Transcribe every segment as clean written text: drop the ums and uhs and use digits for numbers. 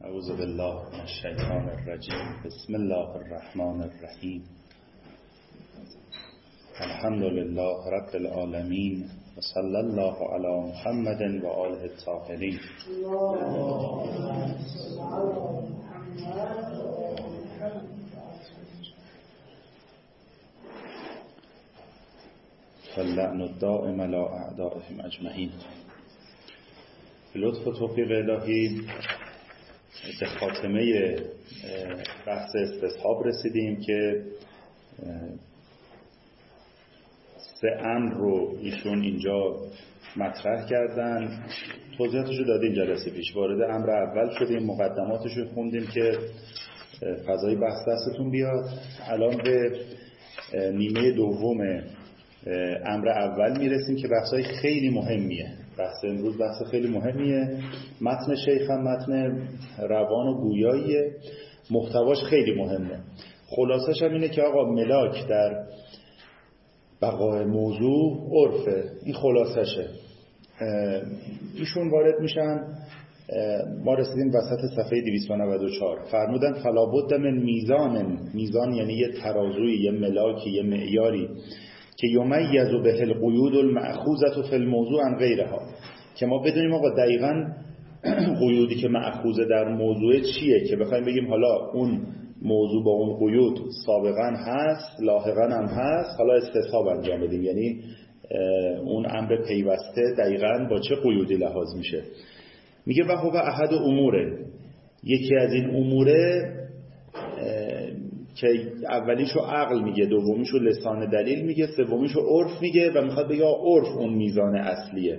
اعوذ بالله من الشیطان الرجیم. بسم الله الرحمن الرحیم. الحمد لله رب العالمین و صلی الله علی محمد و آله الطاهرین. فاللعن الدائم علی اعدائهم اجمعین. به لطف و توفیق الهی به خاتمه بحث استصحاب رسیدیم که 3 امر رو ایشون اینجا مطرح کردن. توضیحاتش رو دادیم جلسه پیش. وارد امر اول شدیم، مقدماتش رو خوندیم که فضای بحث دستتون بیاد. الان به نیمه دوم امر اول میرسیم که بحثای خیلی مهمیه. بحث امروز بحث خیلی مهمیه. متن شیخ هم متن روان و گویاییه، محتواش خیلی مهمه. خلاصش هم اینه که آقا ملاک در بقای موضوع عرفه. این خلاصشه. ایشون وارد میشن، ما رسیدیم وسط صفحه 294. فرمودن فلا بد من میزان یعنی یه ترازوی، یه ملاکی، یه معیاری که یمیز به القیود المأخوذة فی الموضوع عن غیرها، که ما بدونیم آقا دقیقاً قیودی که مأخوذه در موضوع چیه، که بخوایم بگیم حالا اون موضوع با اون قیود سابقاً هست، لاحقاً هم هست، حالا استصحاب انجام بدیم. یعنی اون امر پیوسته دقیقاً با چه قیودی لحاظ میشه. میگه و هو احد اموره، یکی از این اموره که اولیشو عقل میگه، دومیشو لسان دلیل میگه، سومیشو عرف میگه و میخواد بگه عرف اون میزان اصلیه.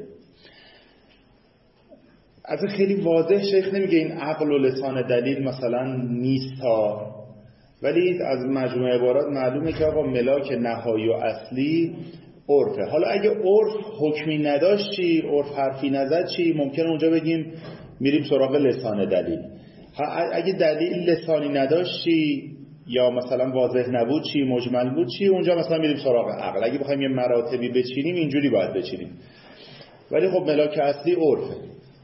از خیلی واضح شیخ نمیگه این عقل و لسان دلیل مثلا نیست ها، ولی از مجموعه عبارات معلومه که آقا ملاک نهایی و اصلی عرفه. حالا اگه عرف حکمی نداشت چی؟ عرف حرفی نزد چی؟ ممکنه اونجا بگیم میریم سراغ لسان دلیل. اگه دلیل لسانی نداشت چی؟ یا مثلا واضح نبود چی؟ مجمل بود چی؟ اونجا مثلا میریم سراغ عقل. اگه بخوایم یه مراتبی بچینیم اینجوری باید بچینیم. ولی خب ملاک اصلی عرفه.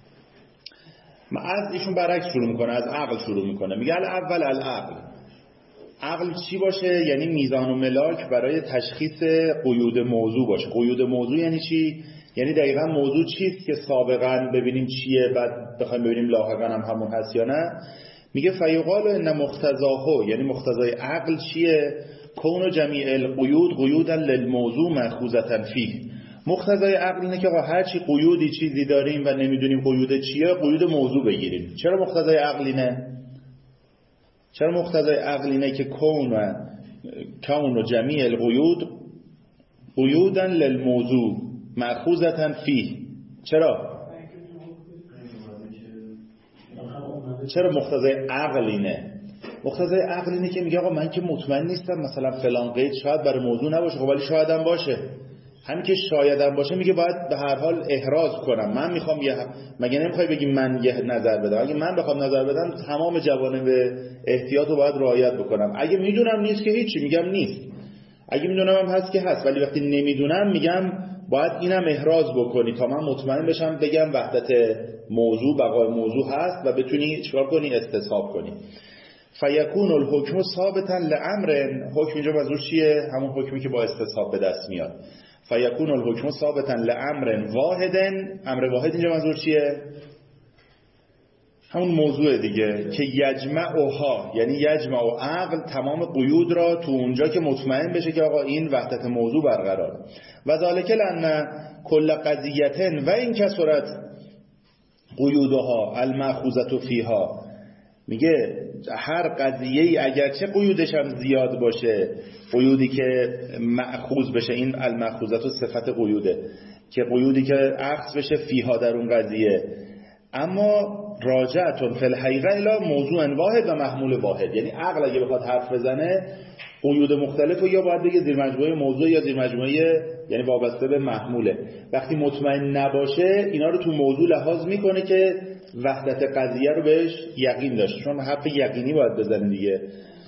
از ایشون برعکس شروع میکنه، از عقل شروع میکنه. میگه اول العقل. عقل چی باشه؟ یعنی میزان و ملاک برای تشخیص قیود موضوع باشه. قیود موضوع یعنی چی؟ یعنی دقیقاً موضوع چیست که سابقاً ببینیم چیه، بعد بخوایم ببینیم لاحقاً هم همون هست یا نه. میگه فیقال ان مقتضاه، یعنی مقتضای عقل چیه؟ کون جمیع القیود قیودا للموضوع مأخوذة فیه. مقتضای عقل اینه که آقا هر چی قیودی چیزی داریم و نمیدونیم قیود چیه، قیود موضوع بگیریم. چرا مقتضای عقل اینه؟ چرا مقتضای عقل اینه که کون جمیع القیود قیودا للموضوع مأخوذة فیه؟ چرا مقتضای عقل اینه؟ مقتضای عقل اینه که میگه آقا من که مطمئن نیستم مثلا فلان قید شاید برای موضوع نباشه، خب ولی شاید هم باشه. همین که شاید هم باشه میگه باید به هر حال احراز کنم. من میخوام مگه نمیخوای بگی من یه نظر بدم؟ اگه من بخوام نظر بدم تمام جوانب احتیاط رو باید رعایت بکنم. اگه میدونم نیست که هیچی، میگم نیست. اگه میدونم هم هست که هست، ولی وقتی نمیدونم میگم باید اینم احراز بکنی تا من مطمئن بشم بگم وحدت موضوع بقای موضوع هست و بتونی چیکار کنی؟ استصحاب کنی. فیکون الحکم ثابتا لامر. حکم اینجا منظور چیه؟ همون حکمی که با استصحاب به دست میاد. فیکون الحکم ثابتا لامر واحد. امر واحد اینجا منظور چیه؟ همون موضوع دیگه که یجمعها، یعنی یجمع و عقل تمام قیود را تو اونجا که مطمئن بشه که آقا این وحدت موضوع برقرار. و ذالک لان کل قضیه و این کسرت قیودها المأخوذة فیها. میگه هر قضیه اگرچه قیودش هم زیاد باشه، قیودی که مأخوذ بشه، این المأخوذة صفت قیوده، که قیودی که اخذ بشه فیها در اون قضیه، اما راجعتون فی الحقیقه الی موضوع واحد و محمول واحد. یعنی عقل اگه بخواد حرف بزنه قیود مختلف رو یا باید بگه زیر مجموعه موضوع یا زیر مجموعه، یعنی وابسته به محموله. وقتی مطمئن نباشه اینا رو تو موضوع لحاظ میکنه که وحدت قضیه رو بهش یقین داشته، چون حرف یقینی باید بزنه دیگه.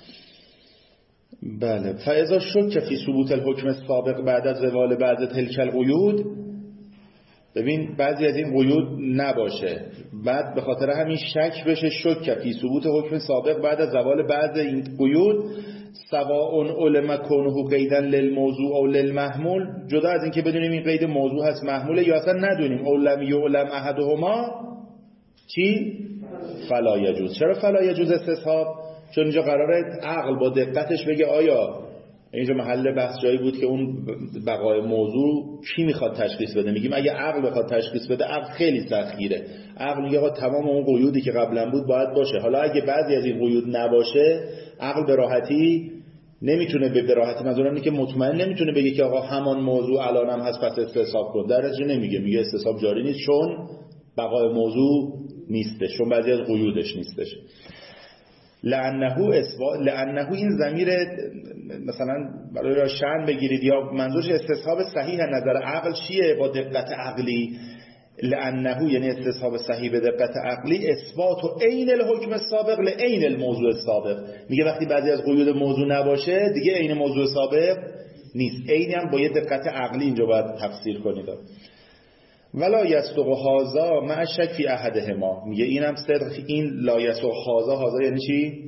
بله. فاذا شک فی ثبوت الحکم السابق بعد از زوال بعض تلک القیود، ببین بعضی از این قیود نباشه، بعد به خاطر همین شک بشه شک فی ثبوت حکم سابق بعد از زوال بعض این قیود، سواء علم کونه قیدا للموضوع او للمحمول، جدا از این که بدونیم این قید موضوع هست محموله یا اصلا ندونیم، او لم یعلم احدهما چی؟ فلا یجوز. چرا فلا یجوز استصحاب؟ چون اینجا قراره عقل با دقتش بگه آیا اینجا محل بحث جایی بود که اون بقای موضوع کی میخواد تشخیص بده. میگیم اگه عقل بخواد تشخیص بده عقل خیلی سختگیره، عقل میگه آقا تمام اون قیودی که قبلا بود باید باشه. حالا اگه بعضی از این قیود نباشه عقل به راحتی نمیتونه، به راحتی منظورم اینه که مطمئن نمیتونه بگه که آقا همان موضوع الانم هست پس استصحاب کن. در نتیجه نمیگه، میگه استصحاب جاری نیست چون بقای موضوع نیستش، چون بعضی از قیودش نیستش. لعنه این ضمیر مثلا برای شأن بگیرید یا منظورش استصحاب صحیح نظر عقل چیه با دقت عقلی؟ لعنه یعنی استصحاب صحیح به دقت عقلی اثبات و عین الحکم السابق لعین الموضوع السابق. میگه وقتی بعضی از قیود موضوع نباشه دیگه عین موضوع سابق نیست، عین هم با یه دقت عقلی اینجا باید تفسیر کنید. ولا یصدق هذا مع شک فی احدهما، میگه اینم صدق، این لا یصدق هذا یعنی چی؟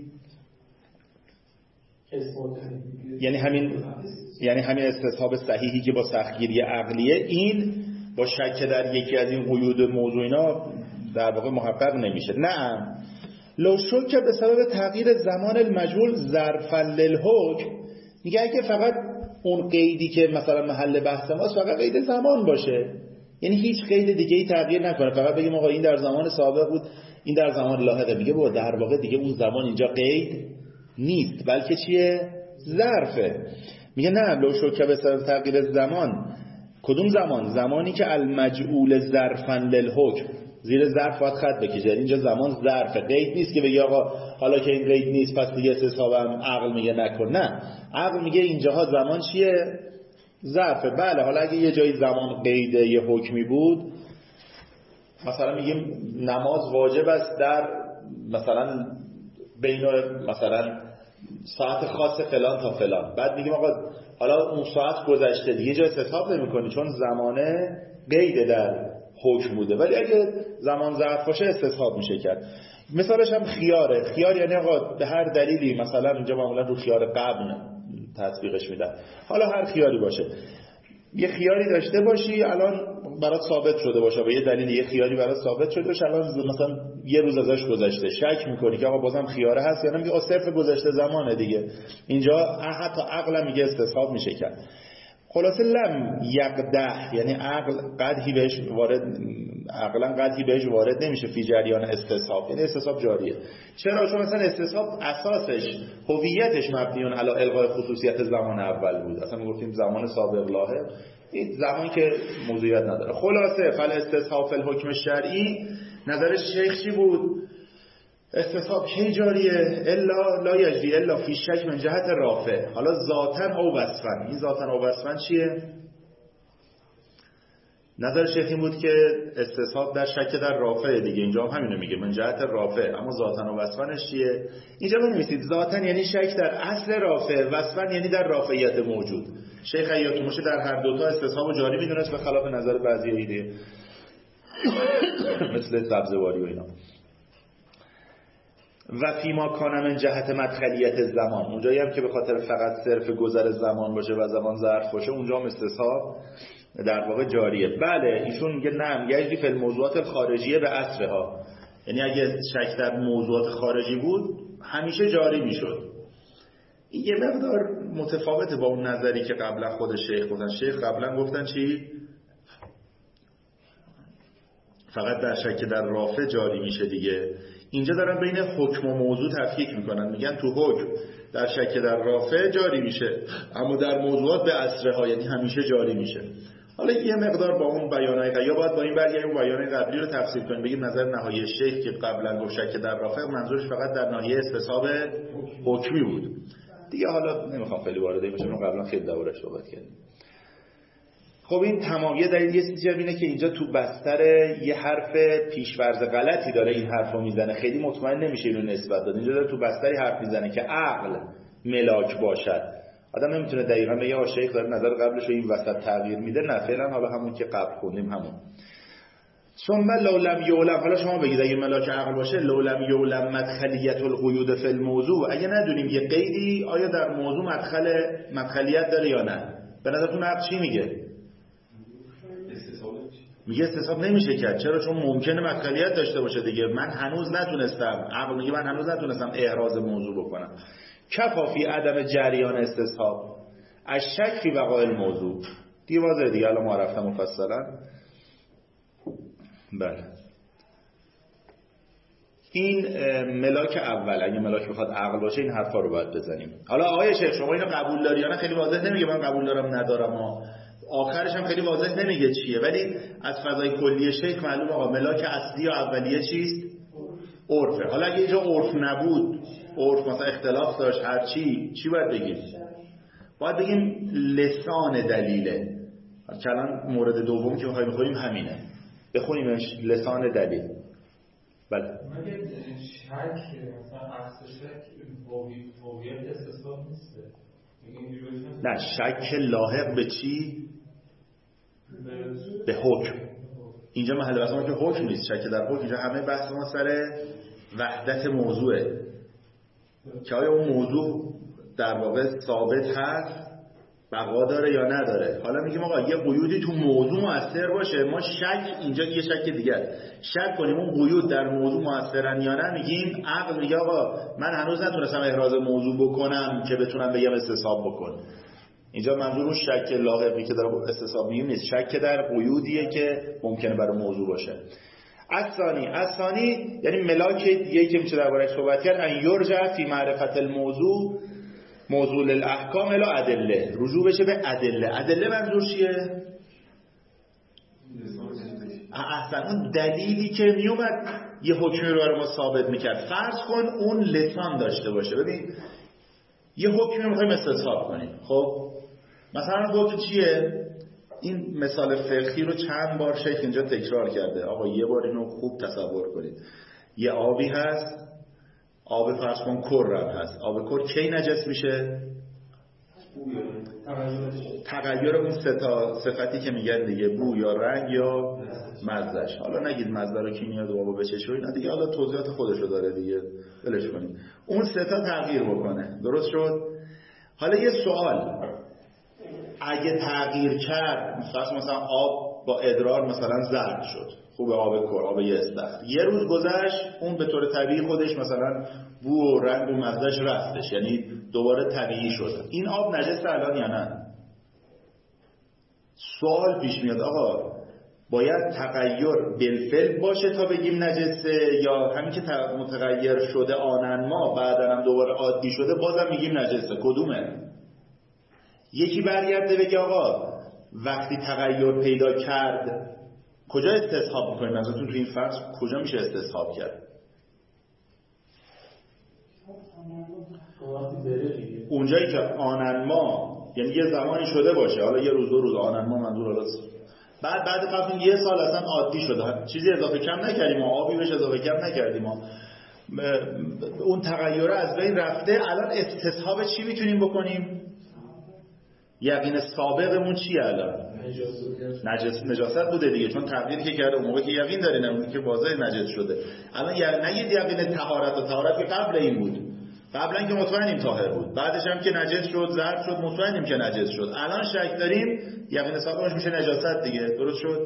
یعنی همین استصحاب صحیحی که با سختگیری عقلیه، این با شک در یکی از این قیود موضوع اینا در واقع محقق نمیشه. نه لو شک به سبب تغییر زمان المجهول ظرفا للحکم، میگه اگه فقط اون قیدی که مثلا محل بحث ماست فقط قید زمان باشه، یعنی هیچ قید دیگه ای تغییر نکنه، فقط بگیم آقا این در زمان سابق بود این در زمان لاحقه، میگه با در واقع دیگه اون زمان اینجا قید نیست بلکه چیه؟ ظرفه. میگه نه لو شک به سبب تغییر زمان. کدوم زمان؟ زمانی که المجعول ظرفا للحکم، زیر ظرف باید خط بکشه، یعنی اینجا زمان ظرفه، قید نیست که بگی آقا حالا که این قید نیست پس دیگه استصحابم عقل میگه نکن. نه، عقل میگه اینجاها زمان چیه؟ ظرفه. بله حالا اگه یه جایی زمان قید یه حکمی بود، مثلا میگیم نماز واجب است در مثلا بین مثلا ساعت خاص فلان تا فلان، بعد میگیم آقا حالا اون ساعت گذشته دیگه جا استصحاب نمی‌کنی چون زمانه قید در حکم بوده، ولی اگه زمان ظرف باشه استصحاب میشه کرد. مثالش هم خیاره. خیار یعنی آقا به هر دلیلی، مثلا اینجا معمولا رو خیار قبل تطبیقش میدن، حالا هر خیاری باشه، یه خیاری داشته باشی الان برات ثابت شده باشه، با یه دلیل یه خیاری برات ثابت شده باشه، الان مثلا یه روز ازش گذشته، شک میکنی که آقا بازم خیاره هست، یعنی میگه صرف گذشته زمانه دیگه، اینجا حتی عقل میگه استصحاب میشه کرد. خلاصه لم یقدح یعنی عقل قدحی بهش وارد، عقلا قدحی بهش وارد نمیشه فی جریان استصحاب، یعنی استصحاب جاریه. چرا؟ چون مثلا استصحاب اساسش هویتش مبنیون علی الغای خصوصیت زمان اول بود، اصلا میگفتیم زمان سابق لاحق، این زمانی که موضوعیت نداره. خلاصه فل استصحاب فی الحکم شرعی، نظر شیخ چی بود؟ استصحاب کی جاریه؟ الا لا یجری الا فی شک من جهت رافع. حالا ذاتن او وصفن، این ذاتن او وصفن چیه؟ نظر شیخ این بود که استصحاب در شک در رافع دیگه، اینجا هم همینو میگه من جهت رافع، اما ذاتن و وصفنش چیه؟ اینجا بنویسید ذاتن یعنی شک در اصل رافع، وصفن یعنی در رافعیت موجود. شیخ ایاتوموشی در هر دوتا استصحاب جاری میدونست به خلاف نظر بعضی دیگه مثل سبزواری و اینا. و فیما کان من جهت مدخلیت زمان، اونجایی هم که به خاطر فقط صرف گذر زمان باشه و زمان ظرف باشه اونجا هم استصحاب در واقع جاریه. بله ایشون میگه نه یجری فی الموضوعات الخارجیه به اصرها، یعنی اگه شک در موضوعات خارجی بود همیشه جاری میشد. این یه مقدار متفاوته با اون نظری که قبلا خود شیخ گفتن. شیخ قبلا گفتن چی؟ فقط در شک در رافع جاری میشه دیگه. اینجا دارن بین حکم و موضوع تفکیک میکنن، میگن تو حکم در شک در رافع جاری میشه اما در موضوعات به اصرها یعنی همیشه جاری میشه. حالا یه مقدار با اون بیانای یا باید با این برگردیم اون بیانای قبلی رو تفسیر کنیم، بگیم نظر نهایی شیخ که قبلا گفت شک در رافع منظورش فقط در ناحیه استصحاب حکمی بود دیگه. حالا نمیخوام خیلی وارد این بشم، قبلا خیلی دربارش صحبت کردیم. خب این تمام یه دلیل، یه چیزی اینه که اینجا تو بستر یه حرف پیش‌فرض غلطی داره این حرفو میزنه، خیلی مطمئن نمیشه اینو نسبت داد. اینجا داره تو بستری حرف میزنه که عقل ملاک باشد. آدم نمیتونه دقیقاً بگه شیخ داره نظر قبلش رو این وسط تغییر میده، نه فعلا حالا همون که قبل خوندیم همون. ثم لو لم یعلم، حالا شما بگید اگه ملاک عقل باشه لو لم یعلم مدخلیت القیود فی الموضوع، اگه ندونیم یه قیدی آیا در موضوع مدخلیت داره یا نه، به نظرتون عقل چی میگه؟ میگه استصحاب نمیشه کرد. چرا؟ چون ممکنه مدخلیت داشته باشه دیگه. من هنوز نتونستم، عقل میگه من هنوز نتونستم احراز موضوع بکنم. کفا فی عدم جریان استصحاب الشک فی بقاء الموضوع. دیگه واضحه دیگه، الان ما رفتم مفصلا. بله این ملاک اول، اگه ملاک بخواد عقل باشه این حرفا رو باید بزنیم. حالا آقای شیخ شما اینو قبول داری یا نه؟ خیلی واضح نمیگه من قبول دارم ندارم آخرش هم خیلی واضح نمیگه چیه، ولی از فضای کلی شیخ معلوم آقا ملاک اصلی و اولیه چیست؟ عرفه. حالا اگه اینجا عرف نبود، عرف مثلا اختلاف داشت هر چی باید بگیم؟ باید بگیم لسان دلیله. الان مورد دوم که می‌خوایم بخونیم همینه، بخونیمش لسان دلیل. بله مگه شک مثلا اصل شک هویت استصحاب نیست؟ نه، شک لاحق به چی؟ به حکم. اینجا محل بحث ما که حکم نیست، شک در حکم. اینجا همه بحث ما سر وحدت موضوعه که آیا اون موضوع در واقع ثابت هست، بقا داره یا نداره. حالا میگیم آقا یه قیودی تو موضوع مؤثر باشه، ما شک اینجا یه شک دیگه شک کنیم اون قیود در موضوع مؤثرن یا نه، میگیم عقل میگه آقا من هنوز نتونستم احراز موضوع بکنم که بتونم بگم استصحاب بکن. اینجا منظور اون شک لاحقی که در استصحاب میگیم نیست، شک در قیودیه که ممکنه برای موضوع باشه. الثانی یعنی ملاک دیگه که میشه درباره‌اش صحبت کرد، ان یرجع فی معرفت الموضوع موضوع الاحکام الی ادله، رجوع بشه به ادله. ادله منظور چیه؟ اصلا اون دلیلی که میومد یه حکمی رو برای ما ثابت میکرد. فرض کن اون لسان داشته باشه. ببین یه حکمی میخوایم استصحاب کنیم، خب مثلا حکم چیه؟ این مثال فقهی رو چند بار شیخ اینجا تکرار کرده. آقا یه بار اینو خوب تصور کنید. یه آبی هست، آب فرض کن کرم هست. آب کر کی نجس میشه؟ تغییر اون سه تا صفتی که میگن دیگه، بو یا رنگ یا مزهش. حالا نگید مزه رو کی میاد و به چشم اینا دیگه، حالا توضیحات خودشو داره دیگه، ولش کنید. اون سه تا تغییر بکنه، درست شد؟ حالا یه سوال، اگه تغییر کرد، مثلا آب با ادرار مثلا زرد شد، خوبه آب کر، آب یه استخر، یه روز گذشت اون به طور طبیعی خودش مثلا بو و رنگ و مزهش رفتش، یعنی دوباره طبیعی شد، این آب نجسه الان یا نه؟ سوال پیش میاد آقا باید تغییر بالفعل باشه تا بگیم نجسه، یا همین که متغیر شده آنن ما بعدن هم دوباره عادی شده بازم میگیم نجسه؟ کدومه؟ یکی برگرده بگه آقا وقتی تغییر پیدا کرد کجا استصحاب میکنیم؟ نظرتون تو این فرض کجا میشه استصحاب کرد؟ اونجایی که آنن ما، یعنی یه زمانی شده باشه، حالا یه روز دو روز، آنن ما منظور حالا بعد فرض یه سال اصلا عادی شده، چیزی اضافه کم نکردیم، آبی بهش اضافه کم نکردیم، اون تغییره از بین رفته، الان استصحاب چی میتونیم بکنیم؟ یقین سابقمون چیه الان؟ نجاست بوده دیگه، چون تغییری که کرده اون موقع که یقین دارین اون که واضح نجس شده. الان نگید یقین طهارت، و طهارت که قبل این بود، قبلا که مطمئنیم طاهر بود، بعدش هم که نجس شد، زرد شد، مطمئنیم که نجس شد، الان شک داریم، یقین سابقش میشه نجاست دیگه، درست شد؟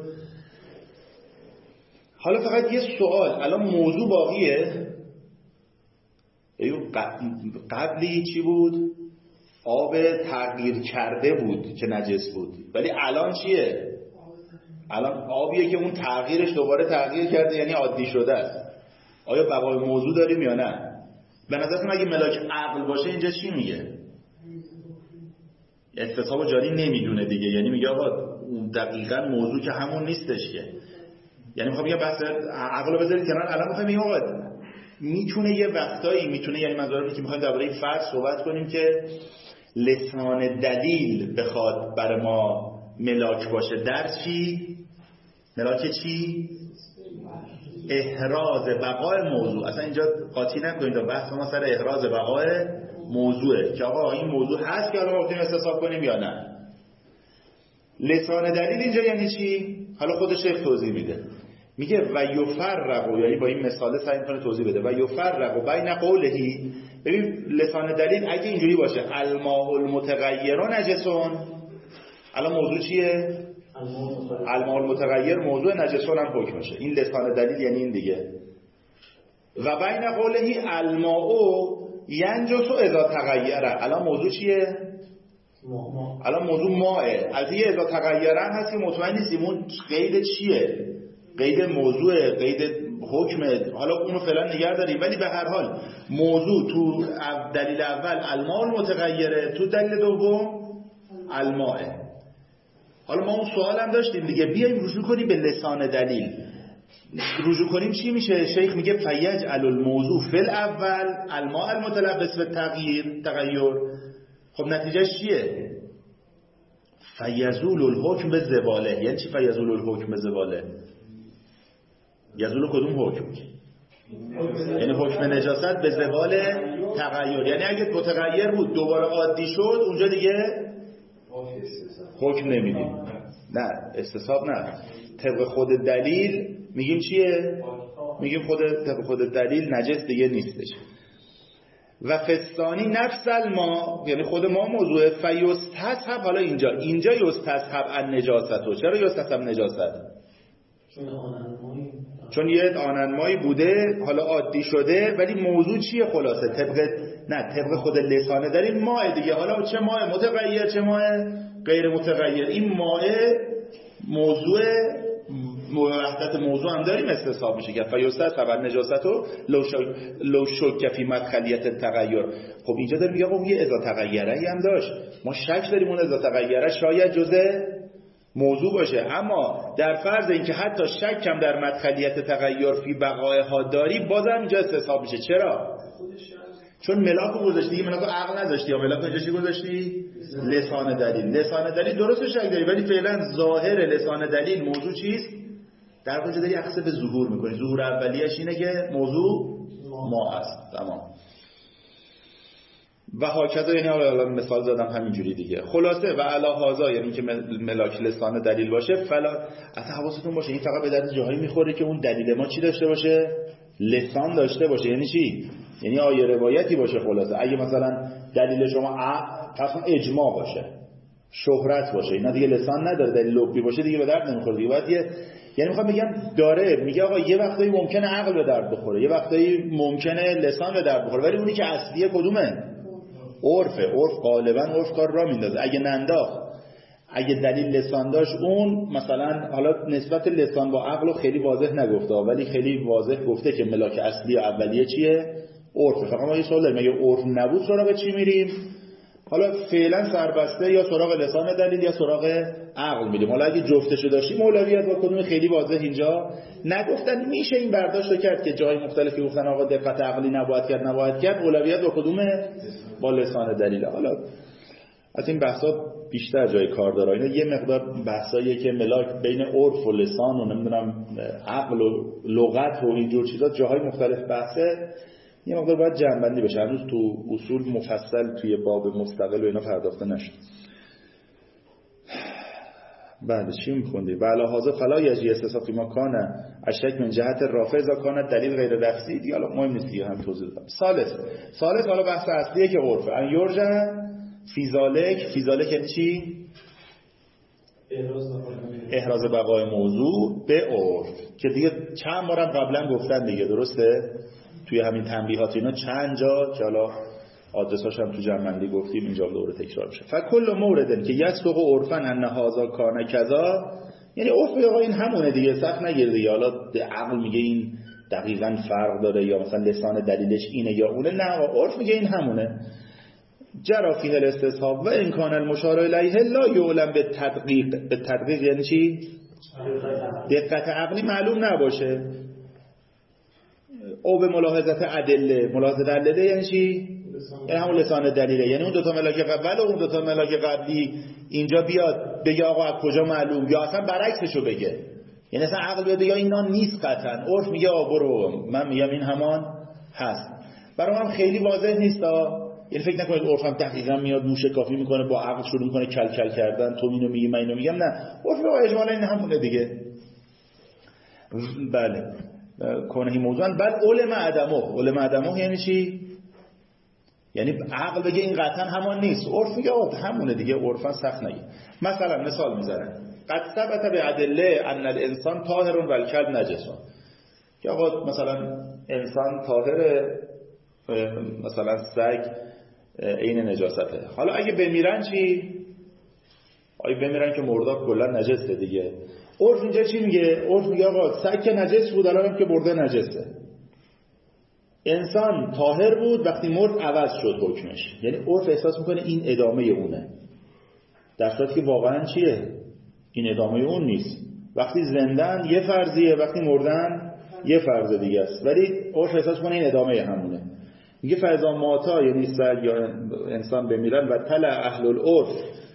حالا فقط یه سوال، الان موضوع باقیه؟ قبلی چی بود؟ آب تغییر کرده بود که نجس بود، ولی الان چیه؟ الان آبیه که اون تغییرش دوباره تغییر کرده، یعنی عادی شده است. آیا بقای موضوع داریم یا نه؟ به نظرتون اگه ملاک عقل باشه اینجا چی میگه؟ استصحاب جاری نمیدونه دیگه، یعنی میگه آقا دقیقاً موضوع که همون نیستش که، یعنی میخوام بگم بحث عقل رو بذارید کنار. الان میخوام بگم آقا میتونه یه وقتایی میتونه، یعنی منظورم که میخوایم درباره این فرض صحبت کنیم که لسان دلیل بخواد برای ما ملاک باشه در چی؟ ملاک چی؟ احراز بقای موضوع. اصلا اینجا قاطی نکنید، بحث ما سر احراز بقای موضوعه که آقا این موضوع هست که الان بتونیم استصحاب کنیم یا نه. لسان دلیل اینجا یعنی چی؟ حالا خود شیخ توضیح میده. میگه و یفرق، یعنی با این مثال سعی میکنه توضیح بده، و یفرق بین قولهی. ببین لسان دلیل اگه اینجوری باشه الماء المتغیر نجسون، الان موضوع چیه؟ الماء المتغیر موضوع نجسون هم حکمشه. این لسان دلیل یعنی این دیگه. و بین قولهی الماء ینجس اذا تغیره، الان موضوع چیه؟ الان موضوع ماء. از این اذا تغیره هم هست که مطمئن نیستیم اون قید چیه، قید موضوع، قید حکم، حالا اونو فعلا نگه داریم. ولی به هر حال موضوع تو دلیل اول الماء المتغیره، تو دلیل دوم الماء. حالا ما اون سوال هم داشتیم دیگه، بیایم رجوع کنیم به لسان دلیل. رجوع کنیم چی میشه؟ شیخ میگه فیجعل الموضوع فی الاول الماء المتلبس بالتغییر تغیر. خب نتیجهش چیه؟ فیزول الحکم به زواله. یعنی چی فیزول الحکم به زواله؟ یزول کدوم حکم؟ یعنی حکم نجاست به زوال تغییر. یعنی اگه متغیر بود دوباره عادی شد، اونجا دیگه حکم نمیدیم. نه استصحاب نه، طبق خود دلیل میگیم چیه؟ میگیم طبق خود دلیل نجس دیگه نیستش. و فستانی نفس الماء، یعنی خود ما موضوع فیستصحب. حالا اینجا یستصحب النجاستو. چرا یستصحب نجاست؟ چون یه آننمایی بوده حالا عادی شده، ولی موضوع چیه خلاصه؟ طبق خود لسان دلیل ماء دیگه. حالا چه ماء متغیر چه ماء غیر متغیر، این ماء موضوع وحدت موضوع هم داریم استصحاب میشه که فیستصحب النجاستو لو شک فی مدخلیت التغیر. خب اینجا داریم میگه خب یه اذا تغیره هم داشت، ما شک داریم اون اذا تغیره شاید جزء موضوع باشه. اما در فرض اینکه حتی شک هم در مدخلیت تغییر فی بقایها داری، بازم اینجا استصحاب میشه. چرا؟ چون ملاک گذاشتی، دیگه ملاک عقل نذاشتی، یا ملاک اینجا چی گذاشتی؟ لسان دلیل. لسان دلیل درست شک داری، ولی فعلا ظاهر لسان دلیل موضوع چیست؟ در واقع داری اخذ به ظهور میکنی. ظهور اولیش اینه که موضوع ما است. تمام. و هاکذا، یعنی حالا مثال زدم همینجوری دیگه. خلاصه و علی هذا، یعنی که ملاک لسان دلیل باشه، فلا اصلا حواستون باشه این فقط به درد جاهایی میخوره که اون دلیل ما چی داشته باشه؟ لسان داشته باشه. یعنی چی؟ یعنی آیه روایتی باشه. خلاصه اگه مثلا دلیل شما اصلا اجماع باشه، شهرت باشه، اینا دیگه لسان نداره، دلیل لغوی باشه دیگه به درد نمیخوره دیگه. بعد یعنی میخوام بگم داره میگه آقا یه وقتایی ممکنه عقل به درد بخوره، یه وقتایی ممکنه لسان به درد بخوره، ولی اونی که اصلیه کدومه؟ عرفه. عرف غالبا عرف کار را میندازه. اگه ننداخت، اگه دلیل لسان داشت، اون مثلا حالا نسبت لسان با عقل خیلی واضح نگفته، ولی خیلی واضح گفته که ملاک اصلی و اولیه چیه؟ عرفه. فقط ما یه سوال داریم، اگه عرف نبود سراغ چی میریم؟ حالا فعلا سربسته یا سراغ لسان دلیل یا سراغ عقل میریم. حالا اگه جفتشو داشتیم اولویت با کدوم خیلی واضح اینجا نگفتن. میشه این برداشت کرد که جای مختلفی گفتن آقا دقت عقلی نباید کرد، اولویت با کدومه؟ با لسان دلیل. حالا از این بحثا بیشتر جای کار داره. اینا یه مقدار بحثاییه که ملاک بین عرف و لسان و نمیدونم عقل و لغت و اینجور چیزا جاهای مختلف بحثه، یه مقدار باید جمع‌بندی بشه. هنوز تو اصول مفصل توی باب مستقل و اینا پرداخته نشد. بعد چی می‌خوندی؟ ولا هذا فلا یجی استصحاب ما کان اشک من جهت رافع اذا کان دلیل غیر لفظی. دیگه حالا مهم نیست دیگه، هم توضیح دادم. ثالث حالا بحث اصلیه که عرفه. ان یرجع فی ذالک یعنی چی؟ احراز بقای موضوع به عرف، که دیگه چند بارم قبلا گفتن دیگه، درسته؟ توی همین تنبیهات اینا چند جا که حالا آدرساش هم تو جمع‌بندی گفتیم، اینجا دوره تکرار میشه. فکل موردن که یسوق عرفا ان هذا کان کذا، یعنی عرف آقا این همونه دیگه، سخت نگیر دیگه. حالا عقل میگه این دقیقاً فرق داره، یا مثلا لسان دلیلش اینه یا اونه، نه عرف میگه این همونه. جرا فیه الاستصحاب و ان کان المشار الیه لا یعلم بالتدقیق یعنی چی؟ دقت عقلی معلوم نباشه. او به ملاحظت ادله یعنی چی؟ یعنی همون لسان دلیله. یعنی اون دوتا ملاک قبل و اون دوتا ملاک قبلی اینجا بیاد بگه آقا از کجا معلوم، یا اصلا برعکسشو بگه. یعنی اصلا عقل بیاد بگه اینا نیست قطعا، عرف میگه برو، من میگم این همان هست. برای من خیلی واضح نیست. یعنی فکر نکنید عرف هم دقیقاً میاد موشه کافی میکنه با عقل شروع میکنه کل کل کردن، تو اینو میگی من اینو میگم. نه، عرف اجمالا این همونه دیگه. بله کنهی موضوعن. بعد علم عدمه یعنی چی؟ یعنی عقل بگه این قطعا همان نیست، عرف میگه همونه دیگه، عرفا سخت نگه. مثلا مثال میذارن قد ثبت به ادله ان الانسان طاهر و الکلب نجس، که آقا مثلا انسان طاهره، مثلا سگ عین نجاسته. حالا اگه بمیرن چی؟ اگه بمیرن که مردار کلا نجسه دیگه. عرف اینجا چی میگه؟ عرف میگه آقا سگ که نجس بود، الان که مرده نجسه. انسان طاهر بود، وقتی مرد عوض شد حکمش. یعنی عرف احساس میکنه این ادامه اونه، در صورتی که واقعا چیه؟ این ادامه اون نیست. وقتی زندن یه فرضیه، وقتی مردن یه فرض دیگه است، ولی عرف احساس کنه این ادامه همونه. میگه فاذا ماتا، یعنی سگ یا انسان بمیرن، و طلع اهل العرف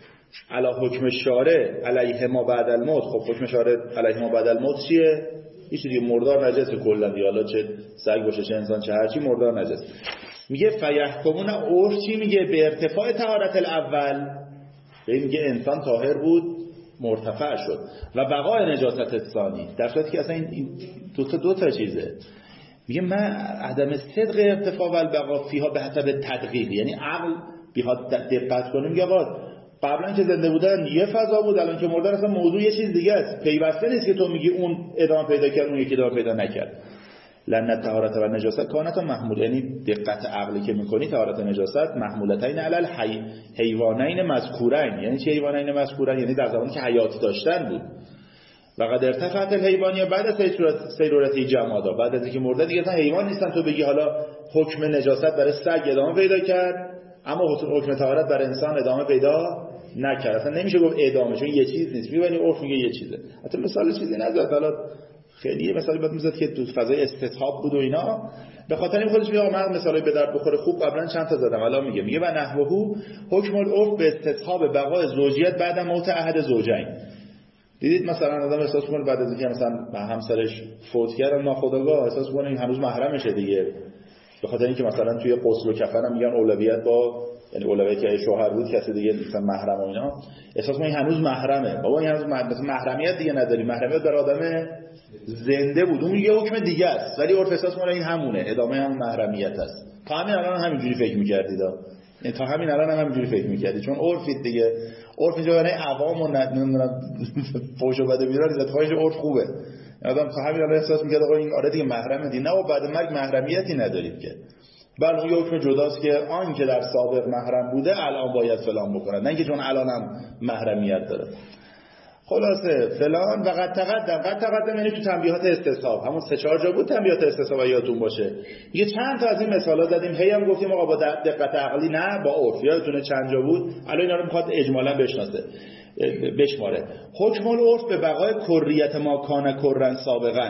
علی حکم شارع علیه ما بعد الموت. خب حکم شارع علیه ما بعد الموت چیه؟ هیچ دیگه، مردار نجسه کلا دیگه، حالا چه سگ باشه چه انسان چه هرچی مردار نجسه. میگه فیحکمون، عرف چی میگه؟ به ارتفاع طهارت الاول، میگه انسان طاهر بود مرتفع شد، و بقای نجاست ثانی، در صورتی که اصلا این دو تا چیزه. میگه من عدم صدق ارتفاع و البقا فیها به حسب تدقیق، یعنی عقل بیاد دقت کنه. میگه آقا قبلا که زنده بودن یه فضا بود، الان که مردن اصلا موضوع یه چیز دیگه است. پیوسته نیست که تو میگی اون ادامه پیدا کرد اون یکی ادامه پیدا نکرد. لأن طهارت و نجاست کانتا محمول، یعنی دقت عقلی که میکنی طهارت و نجاست محمولتین علی الحیوانین مذکورین. یعنی چه حیوانین مذکورین؟ یعنی در زمانی که حیات داشتن بود. و قد ارتفعت الحیوانیه بعد از سیرورتی جمادا، بعد از اینکه مرده دیگه اصلا حیوان نیستن. تو بگی حالا حکم نجاست برای سگ ادامه پیدا کرد، اما حکم طهارت برای انسان ادامه پیدا نکرد. اصلا نمیشه گفت ادامه، چون یه چیز نیست. میبینی عرف میگه یه چیزه. حتی مثال چیزی نزد، حالا خیلی یه مثالی بعد میزد که تو فضای استصحاب بود و اینا، به خاطر این خودش میگه من مثالی به درد بخوره خوب قبلا چند تا زدم. حالا میگه و نحوه حکم العرف به استصحاب بقای زوجیت بعد موت احد زوجین. دیدید مثلا آدم احساس کنه بعد از اینکه مثلا همسرش فوت کرد ناخودآگاه احساس کنه این هنوز محرمشه دیگه، به خاطر اینکه مثلا توی غسل و کفن هم میگن اولویت با، یعنی اولویت که شوهر بود کسی دیگه مثلا محرم و اینا، احساس کنه این هنوز محرمه. بابا این هنوز محرمیت دیگه نداری، محرمیت در آدم زنده بود، اون یه حکم دیگه است، ولی عرف احساس کنه این همونه، ادامه هم محرمیت است. تا همین الان همینجوری فکر می‌کردید، تا همین الان هم همینجوری فکر می‌کردید، چون عرفید دیگه. عرف اینجا برای عوام و نمیدونم فوش و بده بیرا ریزت خواهش عرف خوبه. آدم تا همین الان احساس می‌کرد آقا این آره دیگه محرمه دی، نه و بعد مرگ محرمیتی ندارید که. بله اون یه حکم جداست که آن که در سابق محرم بوده الان باید فلان بکنه، نه اینکه چون الان هم محرمیت داره. خلاصه فلان و قد تقدم یعنی تو تنبیهات استصحاب، همون 3-4 جا بود تنبیهات استصحاب یادتون باشه. یه چند تا از این مثالا زدیم، هی هم گفتیم آقا با دقت عقلی نه با عرف، یادتونه چند جا بود. الان اینا رو میخواد اجمالا بشماره. حکم العرف به بقای کریت ما کان کرن سابقا.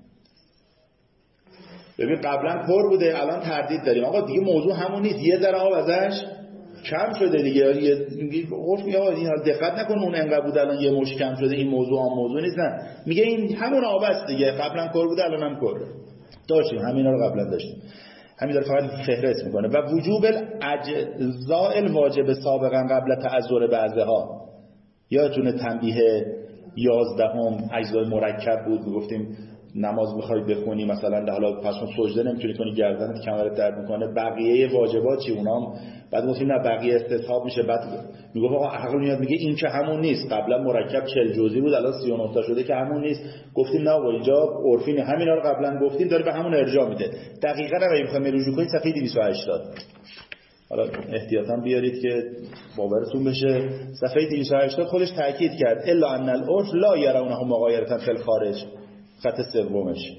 ببین قبلا پر بوده الان تردید داریم، آقا دیگه موضوع همون نیست، یه ذره آب ازش کم شده دیگه. عرف میگه آقا این دقت نکن اون انقدر بود الان یه مش کم شده، این موضوع هم موضوع نیست. نه میگه این همون آب است دیگه، قبلا کر بوده الان هم کر داشتیم، همینا رو قبلا داشتیم. همین داره فقط فهرست میکنه. و وجوب الاجزاء الواجب سابقا قبل تعذر بعضها. یادتونه تنبیه 11 اجزای مرکب بود، گفتیم نماز میخوای بخونی مثلا حالا پس اون سجده نمیتونی کنی، گردنت کمرت درد میکنه، بقیه واجبات چی اونام؟ بعد گفتیم نه بقیه استصحاب میشه. بعد میگه آقا عقل میاد میگه این که همون نیست، قبلا مرکب 40 جزئی بود الان 39 تا شده که همون نیست. گفتیم نه و اینجا عرفین همینا رو قبلا گفتیم داره به همون ارجاع میده. دقیقاً اگه بخوایم رجوع کنیم صفحه 280. حالا احتیاطاً بیارید که باورتون بشه. صفحه 280 خودش تاکید کرد الا ان العرف لا يرونه مغایرة فی الخارج، خط سومش.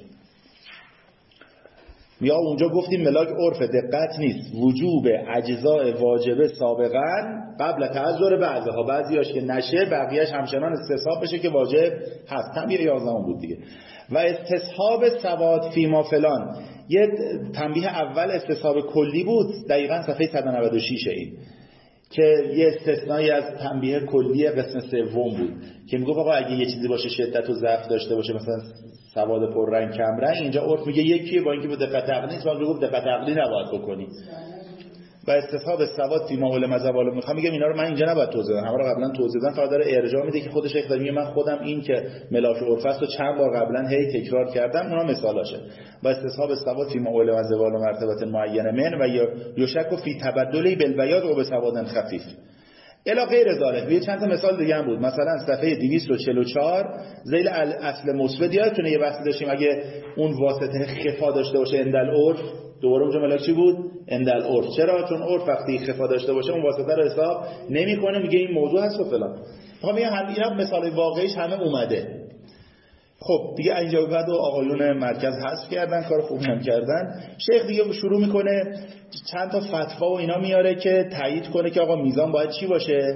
یا اونجا گفتیم ملاک عرف دقت نیست، وجوب اجزاء واجبه سابقا قبل تعذر بعضها، بعضیاش که نشه بقیهش همچنان استصحاب بشه که واجب هست. تنبیه 11 بود دیگه. و استصحاب ثبات فیما فلان، یه تنبیه اول استصحاب کلی بود دقیقاً صفحه 196 این که یه استثنایی از تنبیه کلی قسم سوم بود که میگه آقا اگه یه چیزی باشه شدت و ضعف داشته باشه، مثلا سواد پر رنگ کم رنگ، اینجا عرف میگه یکیه با اینکه با دقت عقلی نیست، ولی گفت دقت عقلی نباید بکنی. و استصحاب السواد فی ما علم زوال. میخوام میگم اینا رو من اینجا نباید توضیح بدم، همه رو قبلا توضیح دادم، فقط داره ارجاع میده که خودش شیخ میگه من خودم این که ملاک عرف است رو چند بار قبلا هی تکرار کردم، اونا مثالاشه. و استصحاب السواد فی ما علم زوال و مرتبه معینه من و یشک فی تبدلی بالبیاض و بسواد خفیف الی غیر ذالک. یه چند تا مثال دیگه هم بود، مثلا صفحه 244 ذیل اصل مثبت یادتونه یه بحثی داشتیم اگه اون واسطه خفا داشته باشه اندل عرف، دوباره اونجا ملاک چی بود؟ اندل عرف. چرا؟ چون عرف وقتی خفا داشته باشه اون واسطه رو حساب نمیکنه، میگه این موضوع هست و فلان. میخوام بگم اینا مثال واقعیش همه اومده. خب دیگه اینجا بعد آقایون مرکز حذف کردن، کار خوبی هم کردن. شیخ دیگه شروع میکنه چند تا فتوا و اینا میاره که تایید کنه که آقا میزان باید چی باشه؟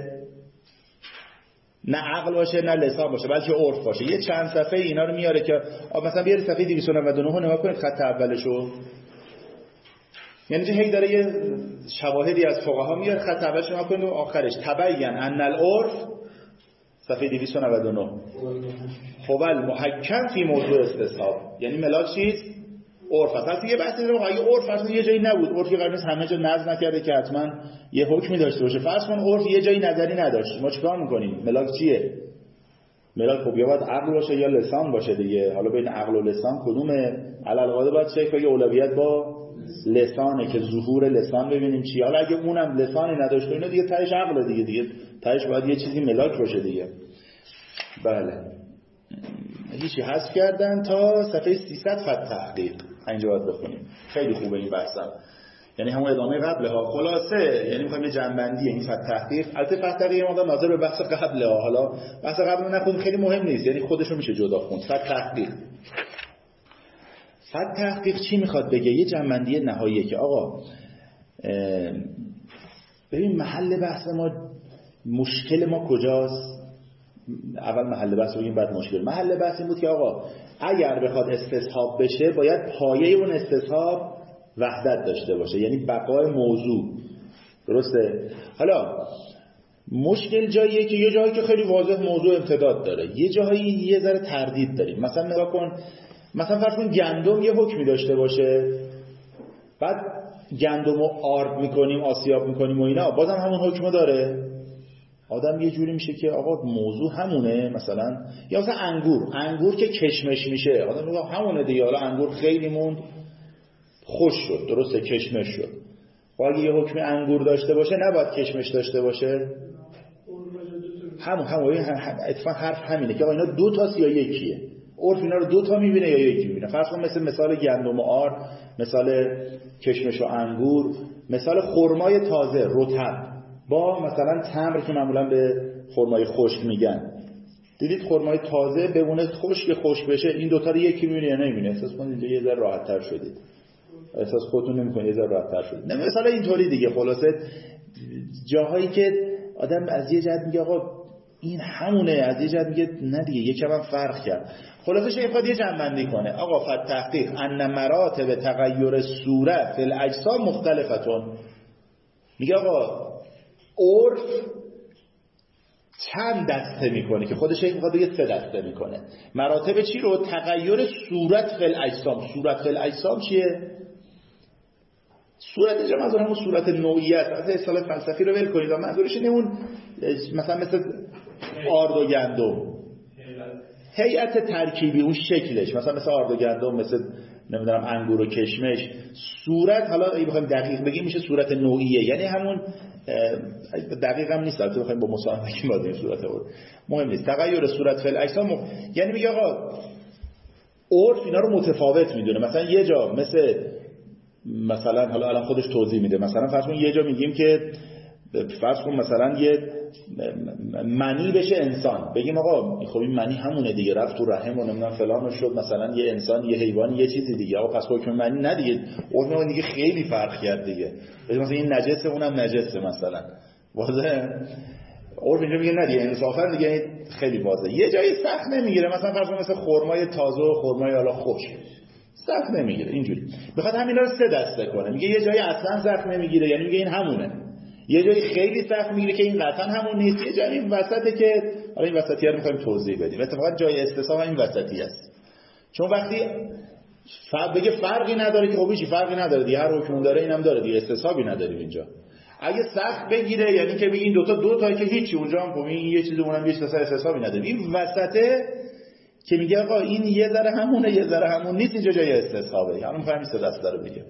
نه عقل باشه نه لسان باشه، بلکه عرف باشه. یه چند صفحه اینا رو میاره که مثلا بیارید صفحه 299 نگاه کنید خط اولشو، یعنی هی داره یه شواهدی از فقها میاره، خط اولش نگاه کنید و آخرش تبین ان العرف صفحه 299 خب المحکم فی موضوع استصحاب، یعنی ملاک چیست؟ عرف است. پس یه بحثی داریم اگه عرف اصلا یه جایی نبود، عرفی قرار نیست همه جا نظم نکرده که حتما یه حکمی داشته باشه. فرض کن عرف یه جایی نظری نداشت، ما چیکار میکنیم؟ ملاک چیه؟ ملاک خب یا باید عقل باشه یا لسان باشه دیگه. حالا بین عقل و لسان کدومه؟ علالقاعده باید شیخ بگه اولویت با لسانه که ظهور لسان ببینیم چی. حالا اگه اونم لسانی نداشت اینا دیگه تهش عقل دیگه تهش باید یه چیزی ملاک باشه دیگه. بله هیچی حذف کردن تا صفحه 300 خط تحقیق اینجا باید بخونیم. خیلی خوبه این بحثم، یعنی همون ادامه قبله ها. خلاصه یعنی میخوایم یه جنبندی این خط تحقیق. البته خط تحقیق ما ناظر به بحث قبله ها، حالا بحث قبل رو نخونیم خیلی مهم نیست، یعنی خودشو میشه جدا خوند. خط تحقیق چی میخواد بگه؟ یه جنبندی نهاییه که آقا ببین محل بحث ما، مشکل ما کجاست؟ اول محل بحث بگیم بعد مشکل. محل بحث این بود که آقا اگر بخواد استصحاب بشه باید پایه اون استصحاب وحدت داشته باشه، یعنی بقای موضوع. درسته؟ حالا مشکل جاییه که یه جایی که خیلی واضح موضوع امتداد داره، یه جایی یه ذره تردید داریم. مثلا نگاه کن، مثلا فرض کن گندم یه حکمی داشته باشه، بعد گندم رو آرد میکنیم آسیاب میکنیم و اینا، بازم همون حکم داره. آدم یه جوری میشه که آقا موضوع همونه. مثلا یا مثلا انگور که کشمش میشه، آدم میگه همونه دیگه. حالا انگور خیلی موند خوش شد، درسته کشمش شد. و اگه یه حکم انگور داشته باشه نباید کشمش داشته باشه. همون اتفاقا حرف همینه که آقا اینا دو تاست یا یکیه. عرف اینا رو دو تا میبینه یا یکی میبینه. فرض کن مثال گندم و آرد، مثال کشمش و انگور، مثال خرمای تازه رطب با مثلا تمر که معمولا به خرمای خشک میگن. دیدید خرمای تازه بمونه خشک بشه، این دوتا رو یکی میبینه یا نمیبینه؟ احساس کنید یه ذره راحت تر شدید؟ احساس خودتون نمیکنید یه ذره راحت تر شدید؟ نه مثلا اینطوری دیگه. خلاصه جاهایی که آدم از یه جهت میگه آقا این همونه، از یه جهت میگه نه دیگه یکم هم فرق کرد. خلاصه شیخ خود یه جنبندی کنه. آقا فت تحقیق ان مراتب تغییر صوره فی الاجسام مختلفتون. میگه آقا عرف چند دسته میکنه که خودش شیخ میخواد بگه 3 دسته میکنه. مراتب چی رو؟ تغییر صورت فی الاجسام. صورت فی الاجسام چیه؟ صورت اینجا منظور همون صورت نوعیت. از اصطلاح فلسفی رو ول کنید، منظورش اینه اون مثلا مثل آرد و گندم، هیئت ترکیبی، اون شکلش مثلا مثل آرد و گندم، مثل نمیدونم انگور و کشمش. صورت حالا اگه بخوایم دقیق بگیم میشه صورت نوعیه، یعنی همون دقیق هم نیست، البته بخوایم با مساهمه با این صورت اون مهم نیست. تغییر صورت فی الاجسام یعنی میگه آقا عرف اینا رو متفاوت میدونه. مثلا یه جا مثلا حالا الان خودش توضیح میده، مثلا فرض کن یه جا میگیم که فرض کن مثلا یه منی بشه انسان، بگیم آقا خب این منی همونه دیگه، رفت تو رحم و نمیدونم فلان شد مثلا یه انسان یه حیوان یه چیزی دیگه. آقا پس حکم منی نه دیگه، عرف دیگه خیلی فرق کرد دیگه. مثلا این نجسه اونم نجسه مثلا، واضحه؟ عرف اینجا میگه نه دیگه انصافا دیگه خیلی واضحه. یه جایی سخت نمیگیره، مثلا فرض کن مثل خرمای تازه و خرمای حالا خشک سخت نمیگیره. اینجوری میخواد همینا رو 3 دسته کنه. میگه یه جایی اصلا سخت نمیگیره، یعنی میگه این همونه. یه جایی خیلی سخت میگیره که این قطعا همون نیست. یه جایی این وسطه که حالا این وسطیه رو میخوایم توضیح بدیم. اتفاقا جای استصحاب این وسطی است. چون وقتی بگه فرقی نداره که خب هیچ فرقی نداره دیگه، هر حکم داره اینم داره دیگه، استصحابی نداریم اینجا. اگه سخت بگیره یعنی که بگین دو تا که هیچی، اونجا هم خب این یه چیزی اونم یه چیز استصحابی نداره. این وسطه که میگه آقا این یه ذره همونه یه ذره همون نیست، اینجا جای استصحابه. یعنی فهمی سه دسته رو بگه.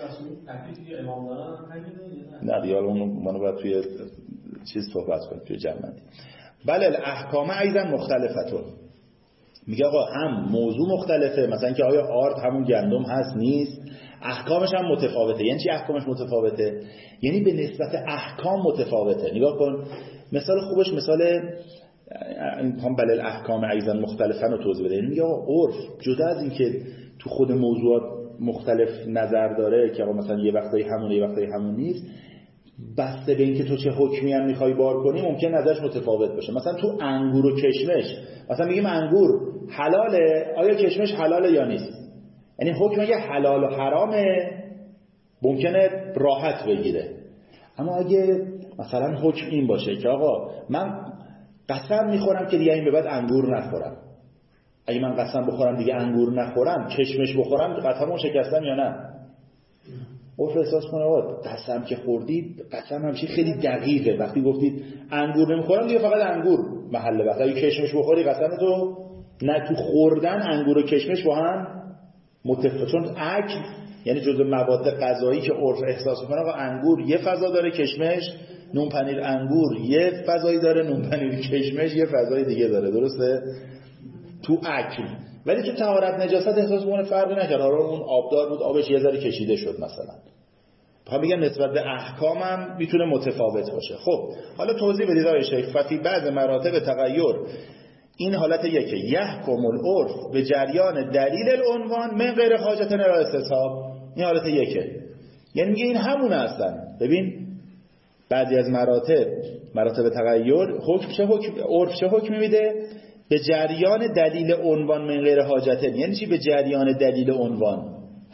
نه دیگه اون منو باید توی چیز صحبت کنیم توی جمع‌بندی. بله الاحکام ایضا مختلفتون. میگه آقا هم موضوع مختلفه، مثلا که آیا آرد همون گندم هست نیست، احکامش هم متفاوته. یعنی چی احکامش متفاوته؟ یعنی به نسبت احکام متفاوته. نگاه کن مثال خوبش مثال هم بله الاحکام ایضا مختلفن رو توضیح بده. یعنی میگه آقا عرف جدا از این که تو خود موضوعات مختلف نظر داره که آقا مثلا یه وقتایی همونه یه وقتایی همون نیست، بسته به این که تو چه حکمی هم میخوای بار کنی ممکن نظرش متفاوت باشه. مثلا تو انگور و کشمش مثلا میگیم انگور حلاله، آیا کشمش حلاله یا نیست؟ یعنی حکم اگه حلال و حرامه ممکنه راحت بگیره، اما اگه مثلا حکم این باشه که آقا من قسم میخورم که دیگه این به بعد انگور نخورم، اگه من قسم بخورم دیگه انگور نخورم، کشمش بخورم قسمو شکستم یا نه؟ عرف احساس کنه آقا قسم که خوردید قسم همچی خیلی دقیقه، وقتی گفتید انگور نمیخورم دیگه فقط انگور محله بحث، اگه کشمش بخوری قسم تو نه، تو خوردن انگور و کشمش با هم چون اکل یعنی جزء مواد غذایی که عرف احساس کنه آقا انگور یه فضا داره، کشمش نون پنیر انگور یه فضایی داره، نون پنیر کشمش یه فضای دیگه داره، درسته؟ تو اکل. ولی تو طهارت نجاست احساس می‌کنه فرقی نکرد، اون آبدار بود آبش یه ذره کشیده شد مثلا. میخوام بگم نسبت به احکامم میتونه متفاوت باشه. خب حالا توضیح بدید آقای شیخ. ففی بعض مراتب تغییر، این حالت یکه یحکم العرف به جریان دلیل العنوان من غیر حاجت الی استصحاب، این حالت یکه. یعنی میگه این همونه هستن. ببین بعضی از مراتب تغییر حکم چه حکم عرف چه حکمی میده؟ به جریان دلیل عنوان من غیر حاجته. یعنی چی به جریان دلیل عنوان؟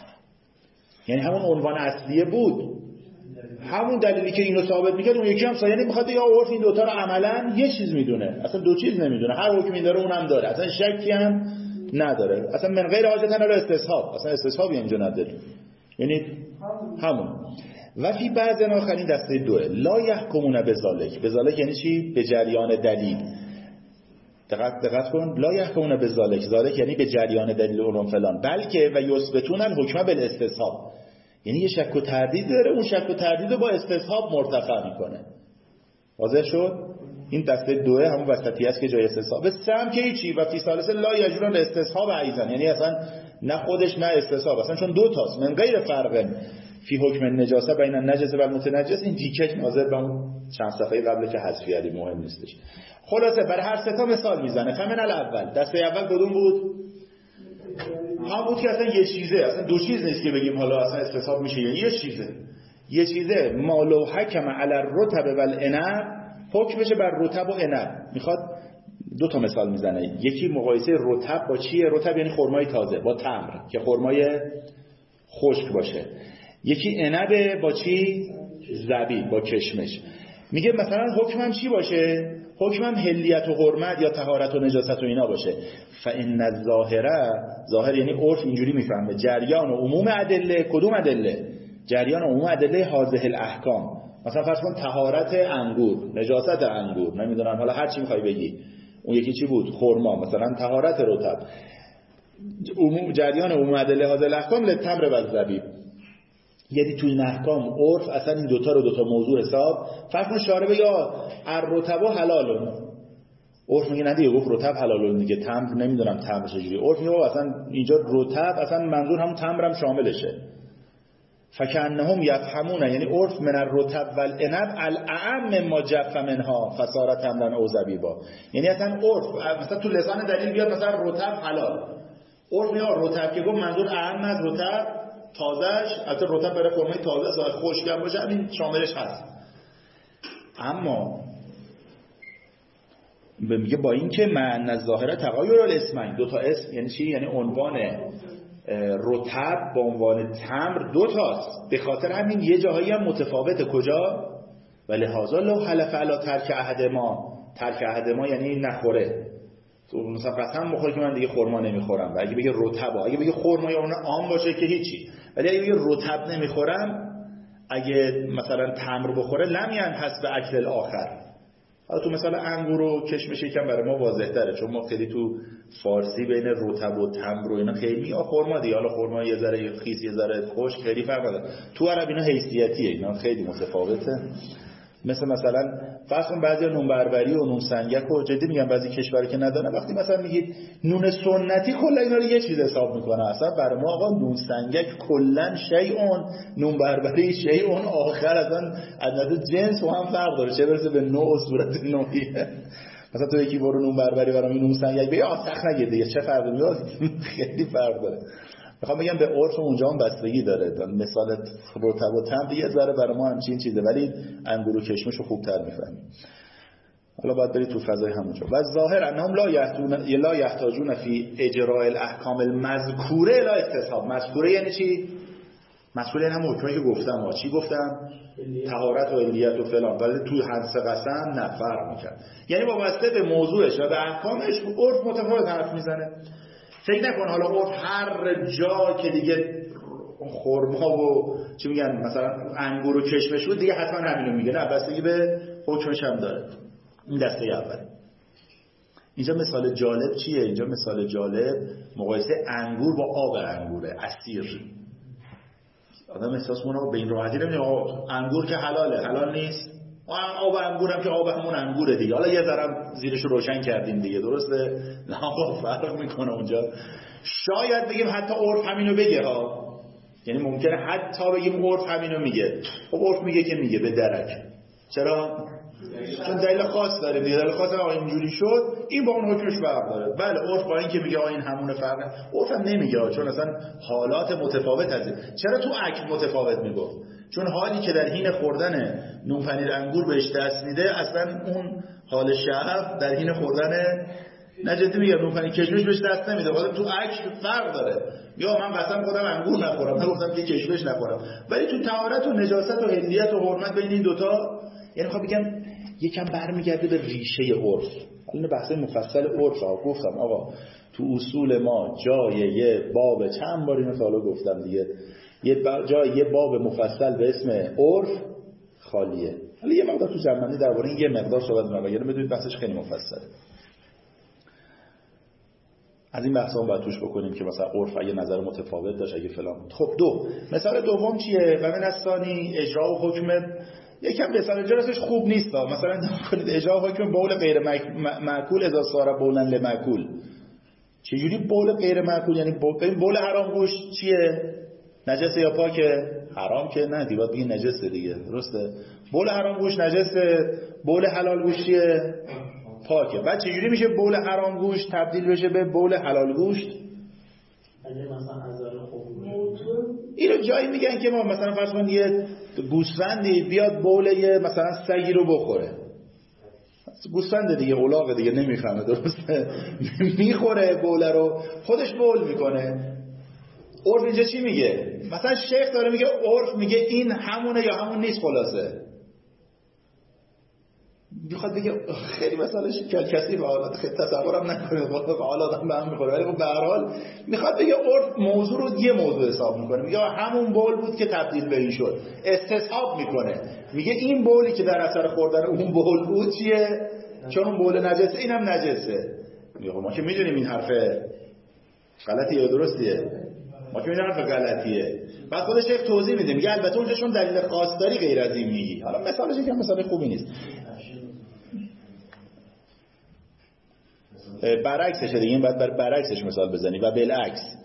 یعنی همون عنوان اصلیه بود، همون دلیلی که اینو ثابت میکنه اون یکی هم یعنی میخواد یا عرف این دوتا رو عملا یه چیز میدونه، اصلا دو چیز نمیدونه، هر حکمی داره اونم داره، اصلا شکی هم نداره، اصلا من غیر حاجته الی استصحاب، اصلا استصحابی اینجا نداره، یعنی همون. و فی بعض آخرین دسته دوه لا یحکمون بذالک یعنی چی؟ به جریان دلیل. دقت کن، لا یحکمون بذالک، ذالک یعنی به جریان دلیل علوم فلان، بلکه و یثبتون الحکم بالاستصحاب، یعنی یه شک و تردید داره، اون شک و تردید رو با استصحاب مرتفع میکنه. واضح شد؟ این دسته دوه همون وسطی است که جای استصحاب. سم که هیچی. و فی ثالثه لا یجرون استصحاب ایضا، یعنی اصلا نه خودش نه استصحاب، اصلا چون دو تاست. من غیر فرق فی حکم النجاسه بین النجس و المتنجس، این دیکش ناظر به اون چند صفحه قبل که حذفی علی مهم نیستش. خلاصه برای هر سه تا مثال میزنه. فمن الاول، دسته اول کدوم بود؟ هم بود که اصلا یه چیزه، اصلا دو چیز نیست که بگیم حالا اصلا استصحاب میشه، یه چیزه ما لو حکم علی الرطب والعنب، حکمش بر رطب و عنب. میخواد دو تا مثال میزنه، یکی مقایسه رطب با چیه؟ رطب یعنی خرمای تازه با تمر که خرمای خشک باشه، یکی عنب با چی؟ زبیب با کشمش. میگه مثلا حکمم چی باشه؟ حکمم حلیت و حرمت یا طهارت و نجاست و اینا باشه. فإن الظاهره، ظاهر یعنی عرف اینجوری میفهمه، جریان و عموم ادله. کدوم ادله؟ جریان و عموم ادله هذه الاحکام. مثلا فرض کن طهارت انگور، نجاست انگور، نمیدونم حالا هر چی میخوای بگی، اون یکی چی بود؟ خرما. مثلا طهارت رطب، عموم جریان و عموم ادله هذه الاحکام للتمر و الزبیب. یعنی توی این احکام عرف اصلا این دوتا رو دوتا موضوع حساب. فرض کن شارع یا الرطب حلال، عرف میگه نه دیگه، گفت رطب حلال دیگه، تمر نمیدونم تمر چجوری. عرف میگه اصلا اینجا رطب اصلا منظور همون تمر هم شاملشه. فکأنهم یفهمون، یعنی عرف من الرطب والعنب الاعم ما جف منها فصارت تمرا او زبیبا. یعنی اصلا عرف مثلا تو لسان دلیل بیاد مثلا رطب حلال، عرف میگه رطب که گفت منظور اعم از رطب تازهش، البته رطب برای خرمای تازه ظاهر خشکم باشه همین شاملش هست. اما میگه با این که من از ظاهره تغایر الاسمین، دو تا اسم یعنی چی؟ یعنی عنوان رطب با عنوان تمر دو تاست، به خاطر همین یه جاهایی هم متفاوته. کجا؟ ولی هذا لو حلف علی ترک عهد ما، ترک عهد ما یعنی نخوره، تو مثلا قسم بخور که من دیگه خرما نمیخورم. و اگه بگه رطب، اگه بگه خرما یا اون عام باشه که هیچی، ولی اگه بگه رطب نمیخورم، اگه مثلا تمر بخوره لم ینحس به اکل الاخر. حالا تو مثلا انگور و کشمش یکم برای ما واضح تره، چون ما خیلی تو فارسی بین رطب و تمر و اینا خیلی خرما دیگه، حالا خرما یه ذره خیس یه ذره خشک خیلی فرق داره. تو عرب اینا حیثیتیه، اینا خیلی متفاوته. مثلا فرض کن بعضی نون بربری و نون سنگک و جدی میگم بعضی کشورها که ندارن، وقتی مثلا میگید نون سنتی کلا اینا رو یه چیز حساب میکنه. اصلا برای ما آقا نون سنگک کلا شیء، نون بربری شیء آخر، اصلا از نظر جنس و هم فرق داره، چه برسه به نوع و صورت نوعیه. مثلا تو یکی برو نون بربری برام نون سنگک بگی سخت نگیر دیگه، چه فرقی میاد؟ خیلی فرق داره. میخوام بگم به عرف اونجا هم بستگی داره. مثال رطب و تمر دیگه ذره برای ما همچین چیزه، ولی انگور و کشمش رو خوبتر میفهمیم. حالا باید برید تو فضای همونجا. و ظاهر انهم لا یحتاجون فی اجراء الاحکام المذکوره الی استصحاب. مذکوره یعنی چی؟ مذکوره یعنی هم حکمی که گفتم. چی گفتم؟ طهارت و علیت و فلان. ولی تو حدس قسم نه، فرق میکنه. یعنی وابسته به موضوعش و به احکامش عرف متفاوت حرف میزنه. فکر نکن حالا عرف هر جا که دیگه خرما و چی میگن مثلا انگور و کشمش بود دیگه حتما همینو میگه. نه، بستگی به حکمش هم داره. این دسته اوله. اینجا مثال جالب چیه؟ اینجا مثال جالب مقایسه انگور با آب انگوره، عصیر. آدم احساس کنه به این راحتی نمیگه انگور که حلاله، حلال نیست. آب انگورم که آب همون انگوره دیگه. حالا یه ذره زیرش رو روشن کردیم دیگه، درسته؟ نه فرق میکنه اونجا. شاید بگیم حتی عرف همینو بگه ها، یعنی ممکنه حتی بگیم عرف همینو میگه. خب عرف میگه که میگه به درک. چرا؟ چون دلیل خاص داره دیگه. دلیل خاص اینجوری شد، این با اون حکمش فرق داره. بله عرف با این که میگه این همونه فرق، عرف هم نمیگه، چون اصلا حالات متفاوت هست. چرا تو اکل متفاوت میگفت؟ چون حالی که در حین خوردن نون پنیر انگور بهش دست میده، اصلا اون حال شعف در حین خوردن نجدی میگه نون پنیر کشمش بهش دست نمیده. حالا تو اکل فرق داره. یا من قسم خودم انگور نخورم، نگفتم که کشمش نخورم، ولی تو طهارت و نجاست و حلیت و حرمت بین این دوتا، یعنی میخوام بگم یکم برمیگرده به ریشه عرف. حالا بحث مفصل عرف گفتم آقا تو اصول ما جای یه باب، چند بار اینو تا حالا گفتم دیگه، یه باب مفصل به اسم عرف خالیه. حالا یه مقدار تو جنبندی درباره این یه مقدار صحبت می‌کنم، یعنی بدونید بحثش خیلی مفصله. از این بحثا هم باید توش بکنیم که مثلا عرف اگه نظر متفاوت داشت، اگه فلان. خب مثال دوم چیه؟ و من الثانی اجرا و حکم. یکم مثال اجراش خوب نیست. مثلا کنید اجرا و حکم بول غیر معقول اذا صار بولا لمعقول. چجوری بول غیر معقول؟ یعنی بول حرام گوشت چیه؟ نجسه یا پاکه؟ حرام که نه، دیگه بگین نجسه دیگه، درسته؟ بول حرام گوشت نجسه، بول حلال گوشت چیه؟ پاکه. بعد چجوری میشه بول حرام گوشت تبدیل بشه به بول حلال گوشت؟ اگه مثلا عزل خوب اینو جایی میگن که ما مثلا فرض کن یه گوسفندی بیاد بول یه مثلا سگی رو بخوره. گوسفند دیگه، الاغ دیگه، نمیفهمه، درسته؟ میخوره بوله رو، خودش بول میکنه. عرف اینجا چی میگه؟ مثلا شیخ داره میگه عرف میگه این همونه یا همون نیست. خلاصه میخواد بگه خیلی مثالش کسی به حالات خیلی تصورم نکنه، حالا آدم به هم میخوره، ولی خب به هر حال میخواد بگه عرف موضوع رو یه موضوع حساب میکنه. میگه همون بول بود که تبدیل به این شد، استصحاب میکنه، میگه این بولی که در اثر خوردن اون بول بود چیه؟ چون اون بول نجسه، اینم نجسه. میگه ما که میدونیم این حرف غلطیه یا درستیه؟ ما که میدونیم حرف غلطیه. بعد خود شیخ توضیح میده، میگه البته اونجا چون دلیل خاص داری غیر از این میگی. حالا مثالش یکم مثال خوبی نیست، برعکسشه دیگه. این باید برعکسش مثال بزنی. و بالعکس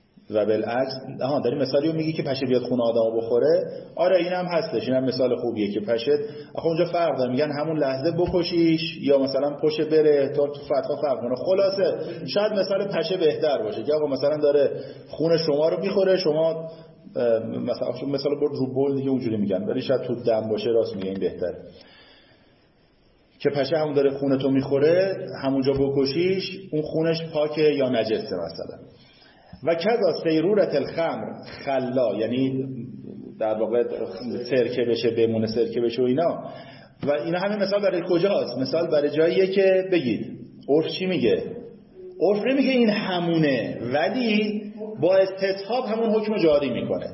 داری مثالی رو میگی که پشه بیاد خونه آدمو بخوره. آره اینم هستش، اینم مثال خوبیه که پشه آخه اونجا فرق داره، میگن همون لحظه بکشیش یا مثلا پشه بره، تو فتوا فرق کنه. خلاصه شاید مثال پشه بهتر باشه که آقا مثلا داره خون شما رو میخوره، شما مثلا برد رو بول دیگه اونجوری میگن، ولی شاید تو دم باشه، راست میگه این بهتره که پشه همون داره خونتو میخوره، همونجا بکشیش، اون خونش پاکه یا نجسه مثلا. و کذا سیرورت الخمر خلا، یعنی در واقع سرکه بشه بمونه، سرکه بشه و اینا. و اینا همه مثال برای کجاست؟ مثال برای جاییه که بگید عرف چی میگه؟ عرف نمیگه این همونه، ولی با استصحاب همون حکم جاری میکنه.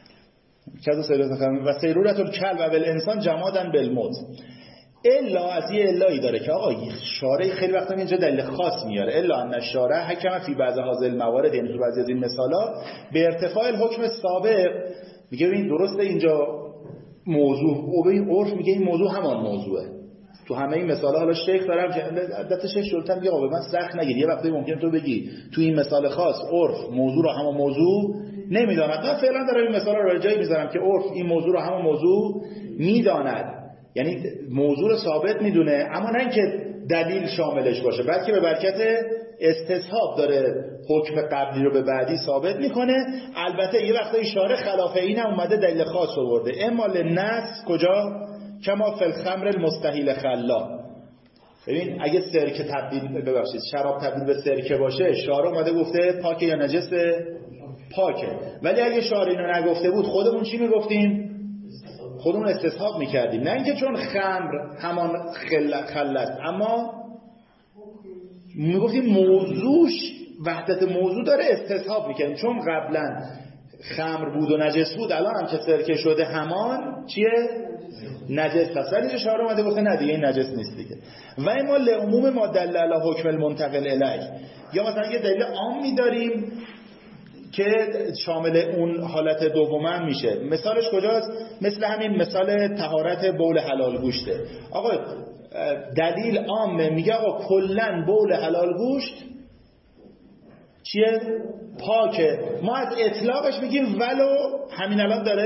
و سیرورت الکلب و بالانسان جمادن بالموت. الا از یه الایی داره که آقا شارع خیلی وقتا اینجا دلیل خاص میاره، الا ان الشارع حکم فی بعض هذه الموارد، یعنی تو بعضی از این مثالا به ارتفاع الحکم سابق. میگه ببین درسته اینجا موضوع او به این عرف میگه این موضوع همان موضوعه تو همه این مثالا. حالا شیخ دارم که البته شیخ شلتن میگه آقا من سخت نگیر، یه وقتی ممکنه تو بگی تو این مثال خاص عرف موضوع رو همان موضوع نمیداند. من فعلا دارم این مثال رو راجعی میذارم که عرف این موضوع رو همان موضوع میداند، یعنی موضوع رو ثابت میدونه، اما نه اینکه دلیل شاملش باشه، بلکه به برکت استصحاب داره حکم قبلی رو به بعدی ثابت میکنه. البته یه وقتا اشاره خلاف این هم اومده دلیل خاص آورده، اما للنص کجا؟ کما فی الخمر المستحیل خلا. ببین اگه سرکه شراب تبدیل به سرکه باشه، شارع اومده گفته پاکه یا نجسه؟ پاکه. ولی اگه شارع اینو نگفته بود خودمون چی میگفتیم؟ خودمون استصحاب میکردیم، نه اینکه چون خمر همان خل است، اما میگفتیم موضوعش وحدت موضوع داره، استصحاب میکردیم. چون قبلا خمر بود و نجس بود، الان هم که سرکه شده همان چیه؟ نجس هست. ولی شارع اومده گفته نه دیگه این نجس نیست دیگه. و اما لعموم ما دل علی حکم المنتقل الیه، یا مثلا یه دلیل عامی داریم که شامل اون حالت دوم میشه. مثالش کجاست؟ مثل همین مثال طهارت بول حلال گوشته. آقا دلیل عامه میگه آقا کلن بول حلال گوشت چیه؟ پاکه. ما از اطلاقش میگیم ولو همین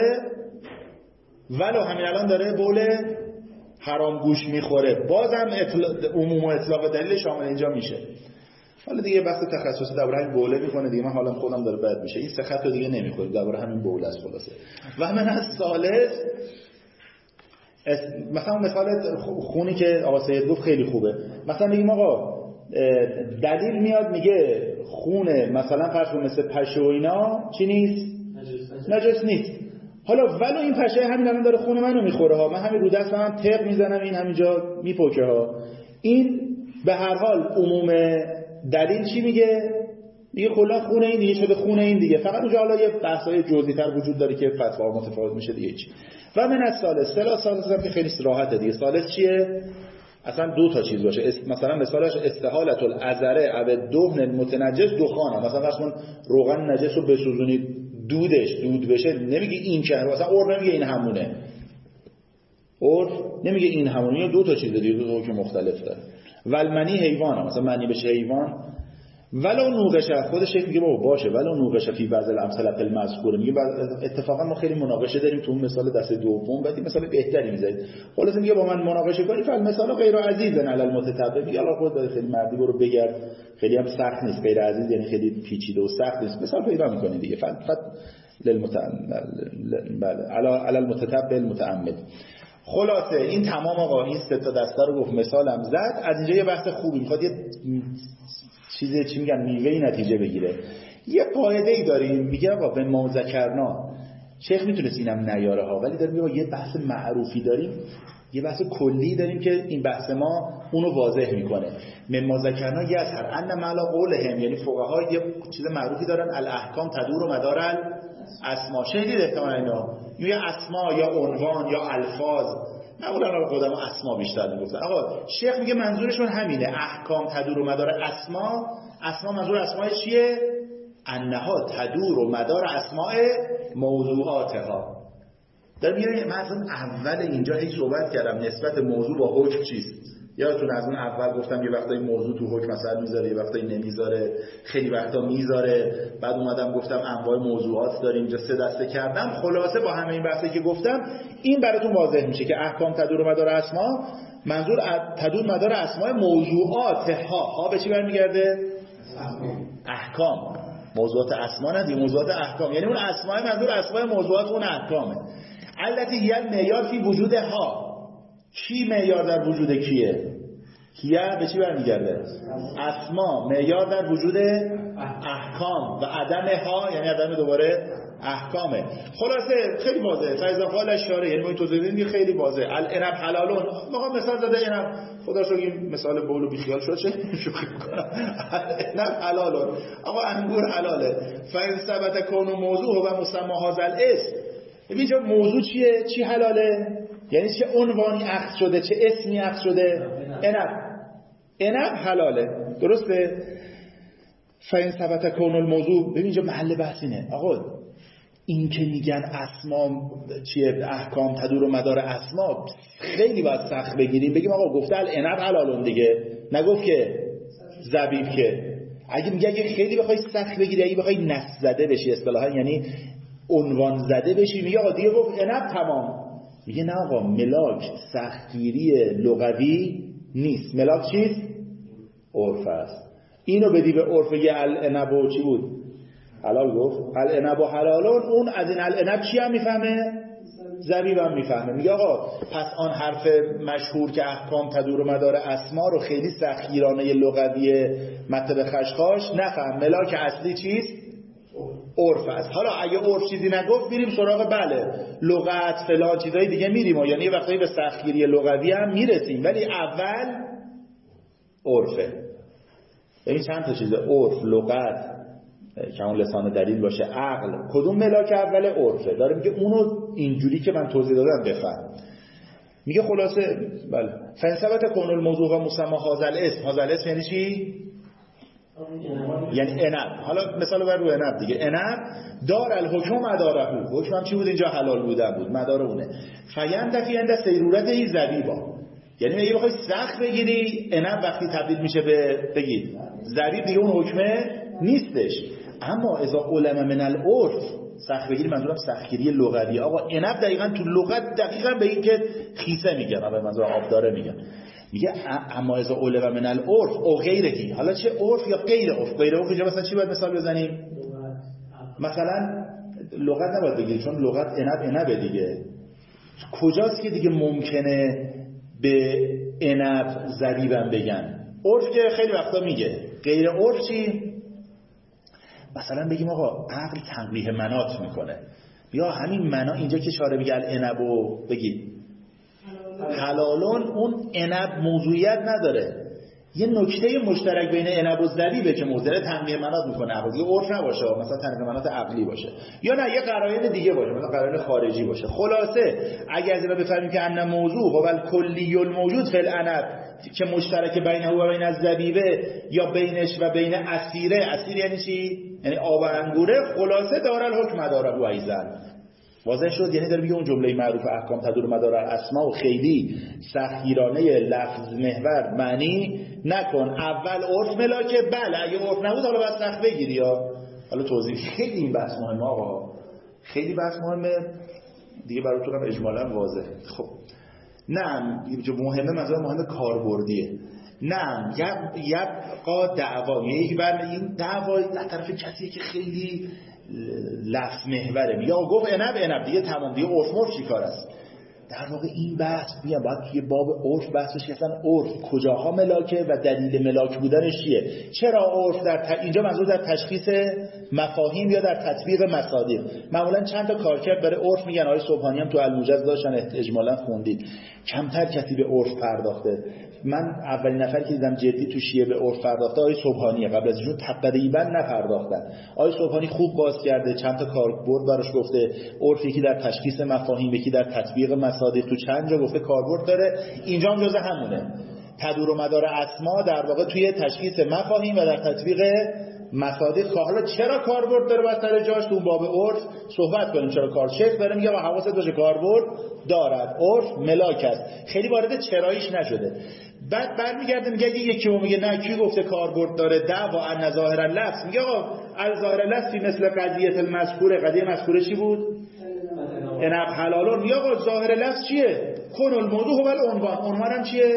الان داره بول حرام گوشت میخوره، بازم عموم و اطلاق دلیل شامل اینجا میشه. حالا دیگه بحث تخصصی درباره همین بوله میکنه دیگه، من حالا خودم داره بد میشه، این سه خط رو دیگه نمیخوره، درباره همین بوله است خلاصه. و من از ثالث مثلا مثال خونی که آقا سید گفت خیلی خوبه. مثلا میگیم آقا دلیل میاد میگه خون مثلا فرض کن مثل پشه و اینا چی نیست؟ نجس نیست. حالا ولو این پشه همین الان داره خون منو میخوره ها، من همین رو دستم هم تق میزنم این همینجا میپکه ها، این به هر حال عموم دلیل چی میگه؟ میگه کلا خون این دیگه شده خون این دیگه، فقط اونجا حالا یه بحث‌های جزئی‌تر وجود داره که فتوا متفاوت میشه دیگه. چی و من از ثالث هم که خیلی راحته دیگه. ثالث چیه؟ اصلا دو تا چیز باشه، مثلا مثالش استحالت العذره او دهن المتنجس دخانه. مثلا واسه روغن نجس رو بسوزونید دود بشه، نمیگه این که مثلا عرف نمیگه این همونه، عرف نمیگه این همونه، یا دو تا چیز دیگه، دو تا که مختلف داره. ولمنی حیوان، مثلا معنی بشه حیوان. ولو نوقشه، خودش میگه بابا باشه ولو نوقشه فی بعض الامثله المذکوره. میگه اتفاقا ما خیلی مناقشه داریم تو اون مثال دسته دوم، بعد مثال بهتری میذارید. خلاص میگه با من مناقشه کنی فالمثال غیر عزیز علی المتتبع. میگه الله خود داره خیلی مردی برو بگرد، خیلی هم سخت نیست، غیر عزیز یعنی خیلی پیچیده و سخت نیست، مثال پیدا میکنید دیگه. فقط علی المتتبع المتعمد. خلاصه این تمام آقا این سه تا دسته رو گفت، مثالم زد. از اینجا یه بحث خوبی میخواد یه چیزی چی میگن میوه‌ای نتیجه بگیره. یه قاعده‌ای داریم میگه آقا به ما ذکرنا، شیخ میتونست اینم نیاره ها، ولی داریم میگه یه بحث معروفی داریم، یه بحث کلی داریم که این بحث ما اونو واضح میکنه. ما ذکرنا یه از هر ان معلا قولهم، یعنی فقها یه چیز معروفی دارن، الاحکام تدور مدار الاسما. شنیدید احتمالاً اینا، یا اسما یا عنوان یا الفاظ، معمولا رو قدما اسما بیشتر میگفتن. آقا شیخ میگه منظورشون همینه، احکام تدور و مدار اسما. اسما منظور اسماء چیه؟ انها تدور و مدار اسماء موضوعاتها. در میگه من اصلا اول اینجا هیچ صحبت کردم نسبت موضوع با حکم چیست. یادتون از اون اول گفتم یه وقتایی موضوع تو حکم اثر میذاره، یه وقتایی نمیذاره، خیلی وقتا میذاره. بعد اومدم گفتم انواع موضوعات داریم، اینجا سه دسته کردم. خلاصه با همه این بحثی که گفتم این براتون واضح میشه که احکام تدور مدار اسما، منظور تدور مدار اسماء موضوعات ها به چی برمیگرده؟ احکام. موضوعات اسما نه دیگه، موضوعات احکام، یعنی اون اسماء منظور اسماء موضوعات اون احکامه. البته یه معیار فی وجود ها. کی معیار در وجود کیه؟ کیه به چی برمیگرده؟ اسما معیار در وجود احکام و عدم ها یعنی عدم دوباره احکامه. خلاصه خیلی واضحه. فیضا قال اشاره یعنی ما این توضیح میدیم خیلی واضحه. العنب حلالون ما مثال زده عنب خدا شو این مثال بولو بیخیال شد چه شوخی میکنم. العنب حلالون آقا انگور حلاله. فإن ثبت کون موضوع و مسمى هذا الاسم. ببین جا موضوع چیه؟ چی حلاله؟ یعنی چه عنوانی اخذ شده چه اسمی اخذ شده؟ عنب حلاله. درسته؟ فإن ثبت کون الموضوع. ببین اینجا محل بحث اینه آقا این که میگن اسما چیه احکام تدور و مدار اسما خیلی باید سخت بگیریم بگیم آقا گفته العنب حلالون دیگه نگفت که زبیب که اگه خیلی بخوای سخت بگیری اگه بخوای نص زده بشی اصطلاحا یعنی عنوان زده بشی میگه آقا دیگه گفت عنب تمام میگه نه آقا ملاک سختگیری لغوی نیست ملاک چیست؟ عرف است اینو بدی به عرف یه العنب و چی بود؟ حلال گفت العنب و حلالون اون از این العنب چی هم میفهمه؟ زبیب هم میفهمه میگه آقا پس آن حرف مشهور که احکام تدور و مدار اسما رو خیلی سختگیرانه لغوی مطلب خشخاش نفهم ملاک اصلی چیست؟ عرف است. حالا اگه عرف چیزی نگفت میریم سراغ بله لغت فلان چیزای دیگه میریم یعنی یه وقتایی به سختگیری لغوی هم میرسیم ولی اول عرفه. این چند تا چیزه عرف لغت که اون لسان دلیل باشه عقل کدوم ملاک اول عرفه داره میگه اونو اینجوری که من توضیح دادم بفهم میگه خلاصه بله فنسبت کون الموضوع و مسمى هذا الاسم هذا الاسم یعنی چی؟ یعنی عنب حالا مثال بر رو عنب دیگه عنب دار الحکم مداره حکم هم چی بود اینجا حلال بودن بود مدار اونه فیندفی عند سیرورت ای زبیبا یعنی اگه بخوای سخت بگیری عنب وقتی تبدیل میشه به بگید زبیب دیگه اون حکمه نیستش اما اذا علم من العرف سخت بگیری منظورم سختگیری لغوی آقا عنب دقیقاً تو لغت دقیقاً به این که خیسه میگن به منظور آب داره میگن میگه اما اذا علم من العرف او غیرهی حالا چه عرف یا غیر عرف غیر عرف اینجا مثلا چی باید مثال بزنیم مثلا لغت نباید بگیری چون لغت عنب دیگه کجاست که دیگه ممکنه به عنب زبیبم بگن عرف که خیلی وقتا میگه غیر عرف چی مثلا بگیم آقا عقل تنبیه منات میکنه یا همین منا اینجا که شاره میگه العنبو بگید حلالون اون عنب موضوعیت نداره یه نکته مشترک بین عنب و زبیبه که موضوع تنبیه منات میکنه عقل دیگه عرف نباشه مثلا تنبیه منات عقلی باشه یا نه یه قرائن دیگه باشه مثلا قرائن خارجی باشه خلاصه اگه از اینا بفهمیم که ان موضوع هو الکلی الموجود فی العنب که مشترک بینه و بین الزبیبه یا بینش و بین اسیره اسیر یعنی چی یعنی آب انگوره خلاصه داره الحکم مداره و ایزن واضح شد یعنی داره میگه اون جمله معروف احکام تدور مدار الاسما و خیلی سختگیرانه لفظ محور معنی نکن اول عرف ملاکه بله اگه عرف نبود حالا بس سخت بگیری یا حالا توضیح خیلی این بحث مهمه آقا خیلی بحث مهمه دیگه براتونم اجمالا واضح خب نه مهمه مثلا مهمه کاربردیه نه یبقا دعوا یک بر این دعوا از طرف کسی که خیلی لفظ محوره یا گفت عنب دیگه تمام دیگه عرف مرف چی کار است در واقع این بحث میگم باید توی باب عرف بحثش که اصلا عرف کجاها ملاکه و دلیل ملاک بودنش چیه چرا عرف اینجا منظور در تشخیص مفاهیم یا در تطبیق مصادیق معمولا چند تا کارکرد برای عرف میگن آقای سبحانی هم تو الموجز داشتن اجمالا خوندید کمتر کسی به عرف پرداخته من اولین نفر که دیدم جدی تو شیعه به عرف پرداخته آقای سبحانیه قبل از ایشون تقریبا نپرداختن آقای سبحانی خوب باز کرده چند تا کاربرد براش گفته عرف یکی در تشخیص مفاهیم یکی در تطبیق مصادیق تو چند جا گفته کاربرد داره اینجا هم جزء همونه تدور و مدار اسما در واقع توی تشخیص مفاهیم و در تطبیق مصادیق حالا چرا کاربرد داره باید سر جاش تو باب عرف صحبت کنیم چرا کارشک داره میگه حواست باشه کاربرد دارد عرف ملاک است خیلی وارد چراییش نشده بعد برمیگرده میگه یکی میگه نه کی گفته کاربرد داره دعوا ان ظاهر اللفظ میگه آقا الظاهر اللفظ مثل قضیه المذکوره قضیه مذکوره چی بود عنب حلالون میگه آقا ظاهر لفظ چیه کن الموضوع و العنوان عنوانم چیه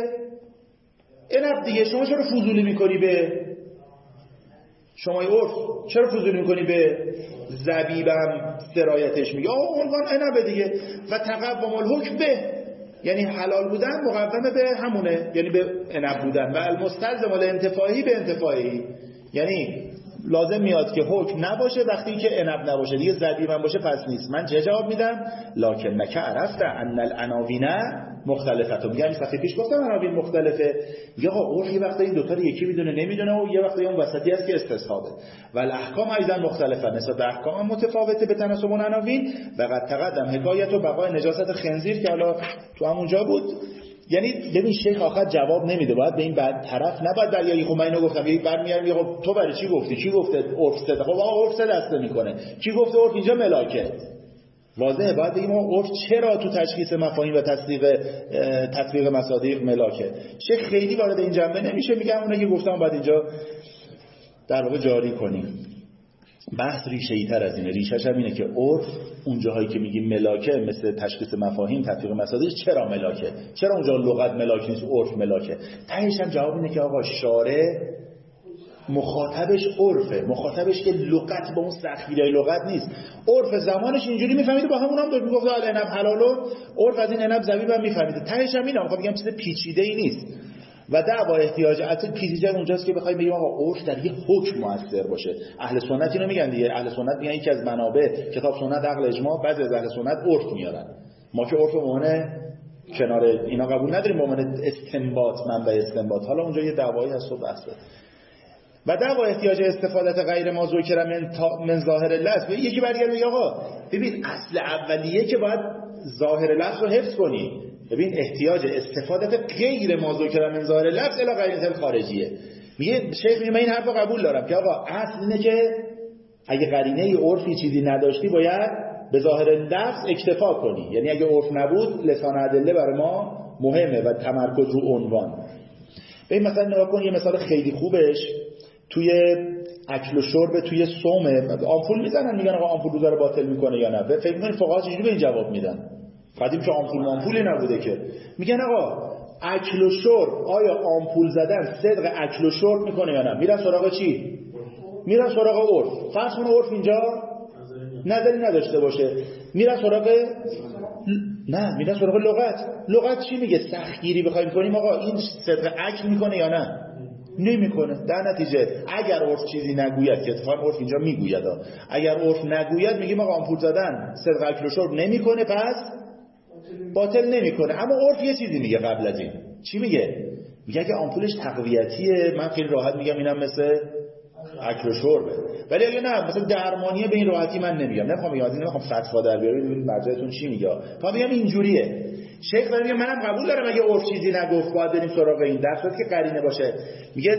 عنب دیگه شما چرا فضولی میکنی به شما عرف چرا فضولی میکنی به زبیبم سرایتش میگه آقا عنوان عنب دیگه و تقوم الحکم به یعنی حلال بودن مقدمه به همونه، یعنی به عنب بودن. و المستلزم الانتفاعی به انتفاعی، یعنی لازم میاد که حکم نباشه وقتی که عنب نباشه، دیگه زبیب هم باشه پس نیست. من چه جواب میدم؟ لکنک عرفت ان العناوین مختلفه. میگم صفحه پیش گفتم عناوین مختلفه، میگه آقا عرف یه وقتا این دوتا رو یکی میدونه نمیدونه و یه وقتا اون وسطی هست که استصحابه. و الاحکام ایضا مختلفه، نسبت به احکام هم متفاوته به تناسب اون عناوین. و قد تقدم حکایت و بقای نجاست خنزیر که حالا تو همونجا بود. یعنی ببین شیخ آخر جواب نمیده، باید به این بعد طرف نباید دریایی. خب من اینو گفتم، یکی برمیگردم میگه خب تو برای چی گفتی؟ چی گفته؟ عرف صد. خب آقا عرف صد دسته میکنه. کی گفته عرف اینجا ملاکه؟ واضحه. باید بگیم عرف چرا تو تشخیص مفاهیم و تطبیق مصادیق ملاکه. شیخ خیلی وارد این جنبه نمیشه، میگم اونایی که گفتم باید اینجا در واقع جاری کنیم. بحث ریشه‌ای تر از اینه. ریشه‌ش هم اینه که عرف اون جاهایی که میگیم ملاکه، مثل تشخیص مفاهیم، تطبیق مصادیق، چرا ملاکه؟ چرا اونجا لغت ملاک نیست، عرف ملاکه؟ تهش هم جواب اینه که آقا شارع مخاطبش عرفه، مخاطبش که لغت با اون سختگیری لغت نیست. عرف زمانش اینجوری میفهمید، با همون هم داشت میگفت العنب حلالو، عرف از این عنب زبیب هم میفهمید. تهش هم اینه، میگم چیز پیچیده‌ای نیست. و دعوا احتیاج اصلا پیچیده اونجاست که بخوایم بگیم آقا عرف در یه حکم مؤثر باشه. اهل سنت اینو میگن دیگه. اهل سنت میگن یکی از منابع کتاب سنت عقل اجماع، بعضی از اهل سنت عرف میارن. ما که عرف معنی کنار اینا قبول نداریم، به عنوان استنباط، منبع استنباط. حالا اونجا یه دعوایی هست و بحثه. و دعوا احتیاج استفادت غیر ما ذکر من ظاهر لفظ. یکی برگرده میگه آقا ببین اصل اولیه که باید ظاهر لفظ رو حفظ کنی. ببین احتیاج استفادت غیر ما ذکر من ظاهر لفظ الی غیر خارجیه. میگه شیخ میگه من این حرفو قبول دارم که آقا اصل اینه که اگه قرینه عرفی چیزی نداشتی باید به ظاهر لفظ اکتفا کنی. یعنی اگه عرف نبود لسان ادله برای ما مهمه و تمرکز رو عنوان. ببین مثلا نگاه کن، یه مثال خیلی خوبش توی اکل و شرب، توی صوم آمپول میزنن میگن آقا آمپول روزا رو باطل میکنه یا نه. فکر می‌کنید فقها چجوری به این جواب میدن؟ قدیم که آمپولی نبوده که. میگن آقا اکل و شرب، آیا آمپول زدن صدق اکل و شرب میکنه یا نه؟ میرن سراغ چی؟ میرن سراغ عرف. فرض کن عرف اینجا نظری نداشته باشه، میرن سراغ میرن سراغ لغت. لغت چی میگه؟ سختگیری بخوایم کنیم آقا این صدق اکل میکنه یا نه؟ نمیکنه. در نتیجه اگر عرف چیزی نگوید، که اتفاقا عرف اینجا میگوید، اگر عرف نگوید میگیم آقا آمپول زدن صدق اکل و شرب نمیکنه، پس باطل نمیکنه. اما عرف یه چیزی میگه قبل از این. چی میگه؟ میگه اگه آمپولش تقویتیه من خیلی راحت میگم اینم مثل اکل و شربه. ولی اگه نه مثلا درمانیه به این راحتی من نمیگم. نمیخوام فتوا در بیارم ببینید مرجعتون چی میگه. تا میگم اینجوریه. شیخ میگه منم قبول دارم اگه عرف چیزی نگفت باید بریم سراغ این، در صورتی که قرینه باشه. میگه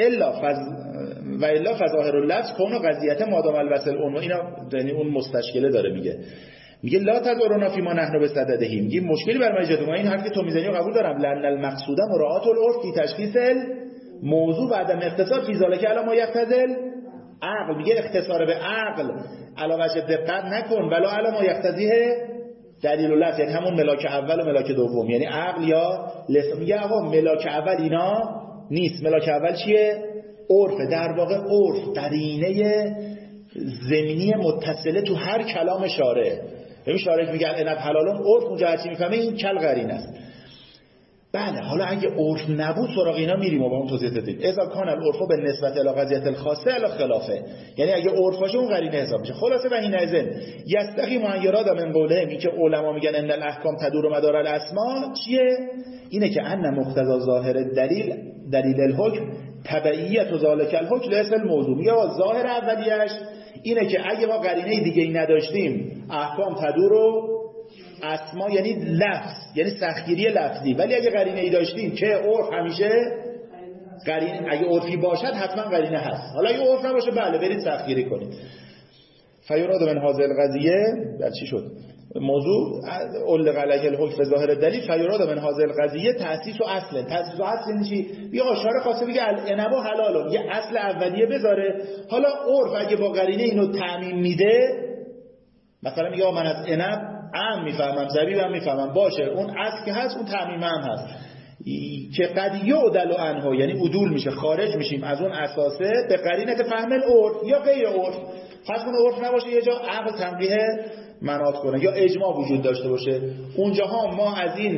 الا فظاهر اللفظ کون قضیت مادام الوصل عنوان. اینا یعنی اون مستشکله داره. میگه لا تذرنا فی ما نحن بصددهم. میگه مشکلی برام ایجاد کنه. این حرفی که تو میزنی رو قبول دارم. لان المقصود مراعات العرف فی تشخیص موضوع بعد اختصار فی ذلک علی ما یقتضی عقل. میگه اختصار به عقل علاوه دقت نکن، ولا علی ما یقتضیه دلیل اللفظ، یعنی همون ملاک اول و ملاک دوم، یعنی عقل یا لسان. میگه آقا ملاک اول اینا نیست. ملاک اول چیه؟ عرف. در واقع عرف قرینه زمینی متصله تو هر کلام شارع. ببین شارع میگه عنب حلالون، عرف اونجا هرچی میفهمه این کل قرینه است. بله حالا اگه عرف نبود سراغ اینا میریم و با اون توضیح دادیم. اذا کان العرف به نسبت الی قضیه الخاصه الی خلافه، یعنی اگه عرف باشه اون قرینه حساب میشه. خلاصه و این ازن یستقی معیرات من قولهم، این که علما میگن ان الاحکام تدور مدار الاسماء چیه؟ اینه که ان مقتضا ظاهر دلیل الحکم تبعیت ذالک الحکم ليس الموضوع. میگه ظاهر اولیش اینه که اگه ما قرینه دیگه ای نداشتیم احکام تدور اسما، یعنی لفظ، یعنی سختگیری لفظی. ولی اگه قرینه ای داشتیم که عرف همیشه قرینه، اگه عرفی باشد حتما قرینه هست. حالا اگه عرف نباشه بله برید سختگیری کنید. فیراد من حاضر القضیه بر چی شد؟ موضوع علق علیه الحکم ظاهر دلیل. فیراد من حاضر القضیه تأسیس و اصل. تأسیس و اصل یعنی چی؟ بیا اشاره خاصه بگه العنب حلال، یه اصل اولیه بذاره. حالا عرف اگه با قرینه اینو تعمیم میده، مثلا میگه من از عنب عام میفهمم، زبیبم میفهمم، باشه اون اصل که هست اون تعمیم هم هست که قد یعدل عنه، یعنی عدول میشه، خارج میشیم از اون اساسه به قرینه فهم العرف یا غیر عرف. پس اون عرف نباشه یه جا عقل تنبیه مناط کنه یا اجماع وجود داشته باشه، اونجاها ما از این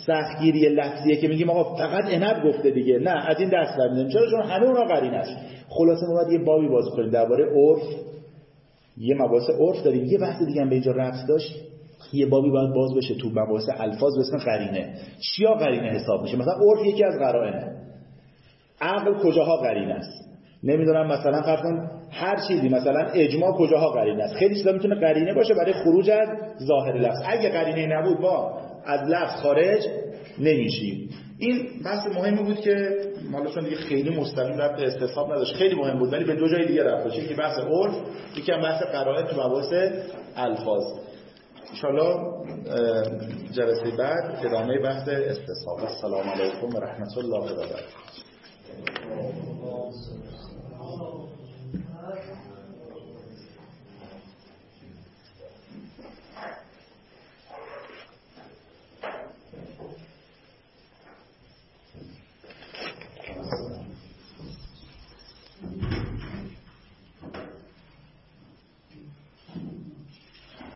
سختگیری لفظیه که میگیم آقا فقط عنب گفته دیگه، نه از این دست برمی‌داریم. چون همه اونا قرینه است. خلاصه ما باید یه بابی باز کنیم درباره عرف، یه مباحث عرف داریم، یه بحث دیگه هم به اینجا ربط داشت، یه بابی باید باز بشه تو مباحث الفاظ به اسم قرینه. چیا قرینه حساب میشه؟ مثلا عرف یکی از قرائنه. عقل کجاها قرینه است؟ نمیدونم مثلا فرض کن هر چیزی، مثلا اجماع کجاها قرینه است؟ خیلی چیزا میتونه قرینه باشه برای خروج از ظاهر لفظ. اگه قرینه نبود با از لفظ خارج نمیشیم. این بحث مهمی بود که حالا چون دیگه خیلی مستقیم ربط به استصحاب نداشت، خیلی مهم بود ولی به دو جای دیگه ربط داشت. یکی بحث عرف، یکی هم بحث قرائن تو مباحث الفاظ. ان شاءالله جلسه بعد ادامه بحث استصحاب. السلام علیکم و رحمت الله و برکاته.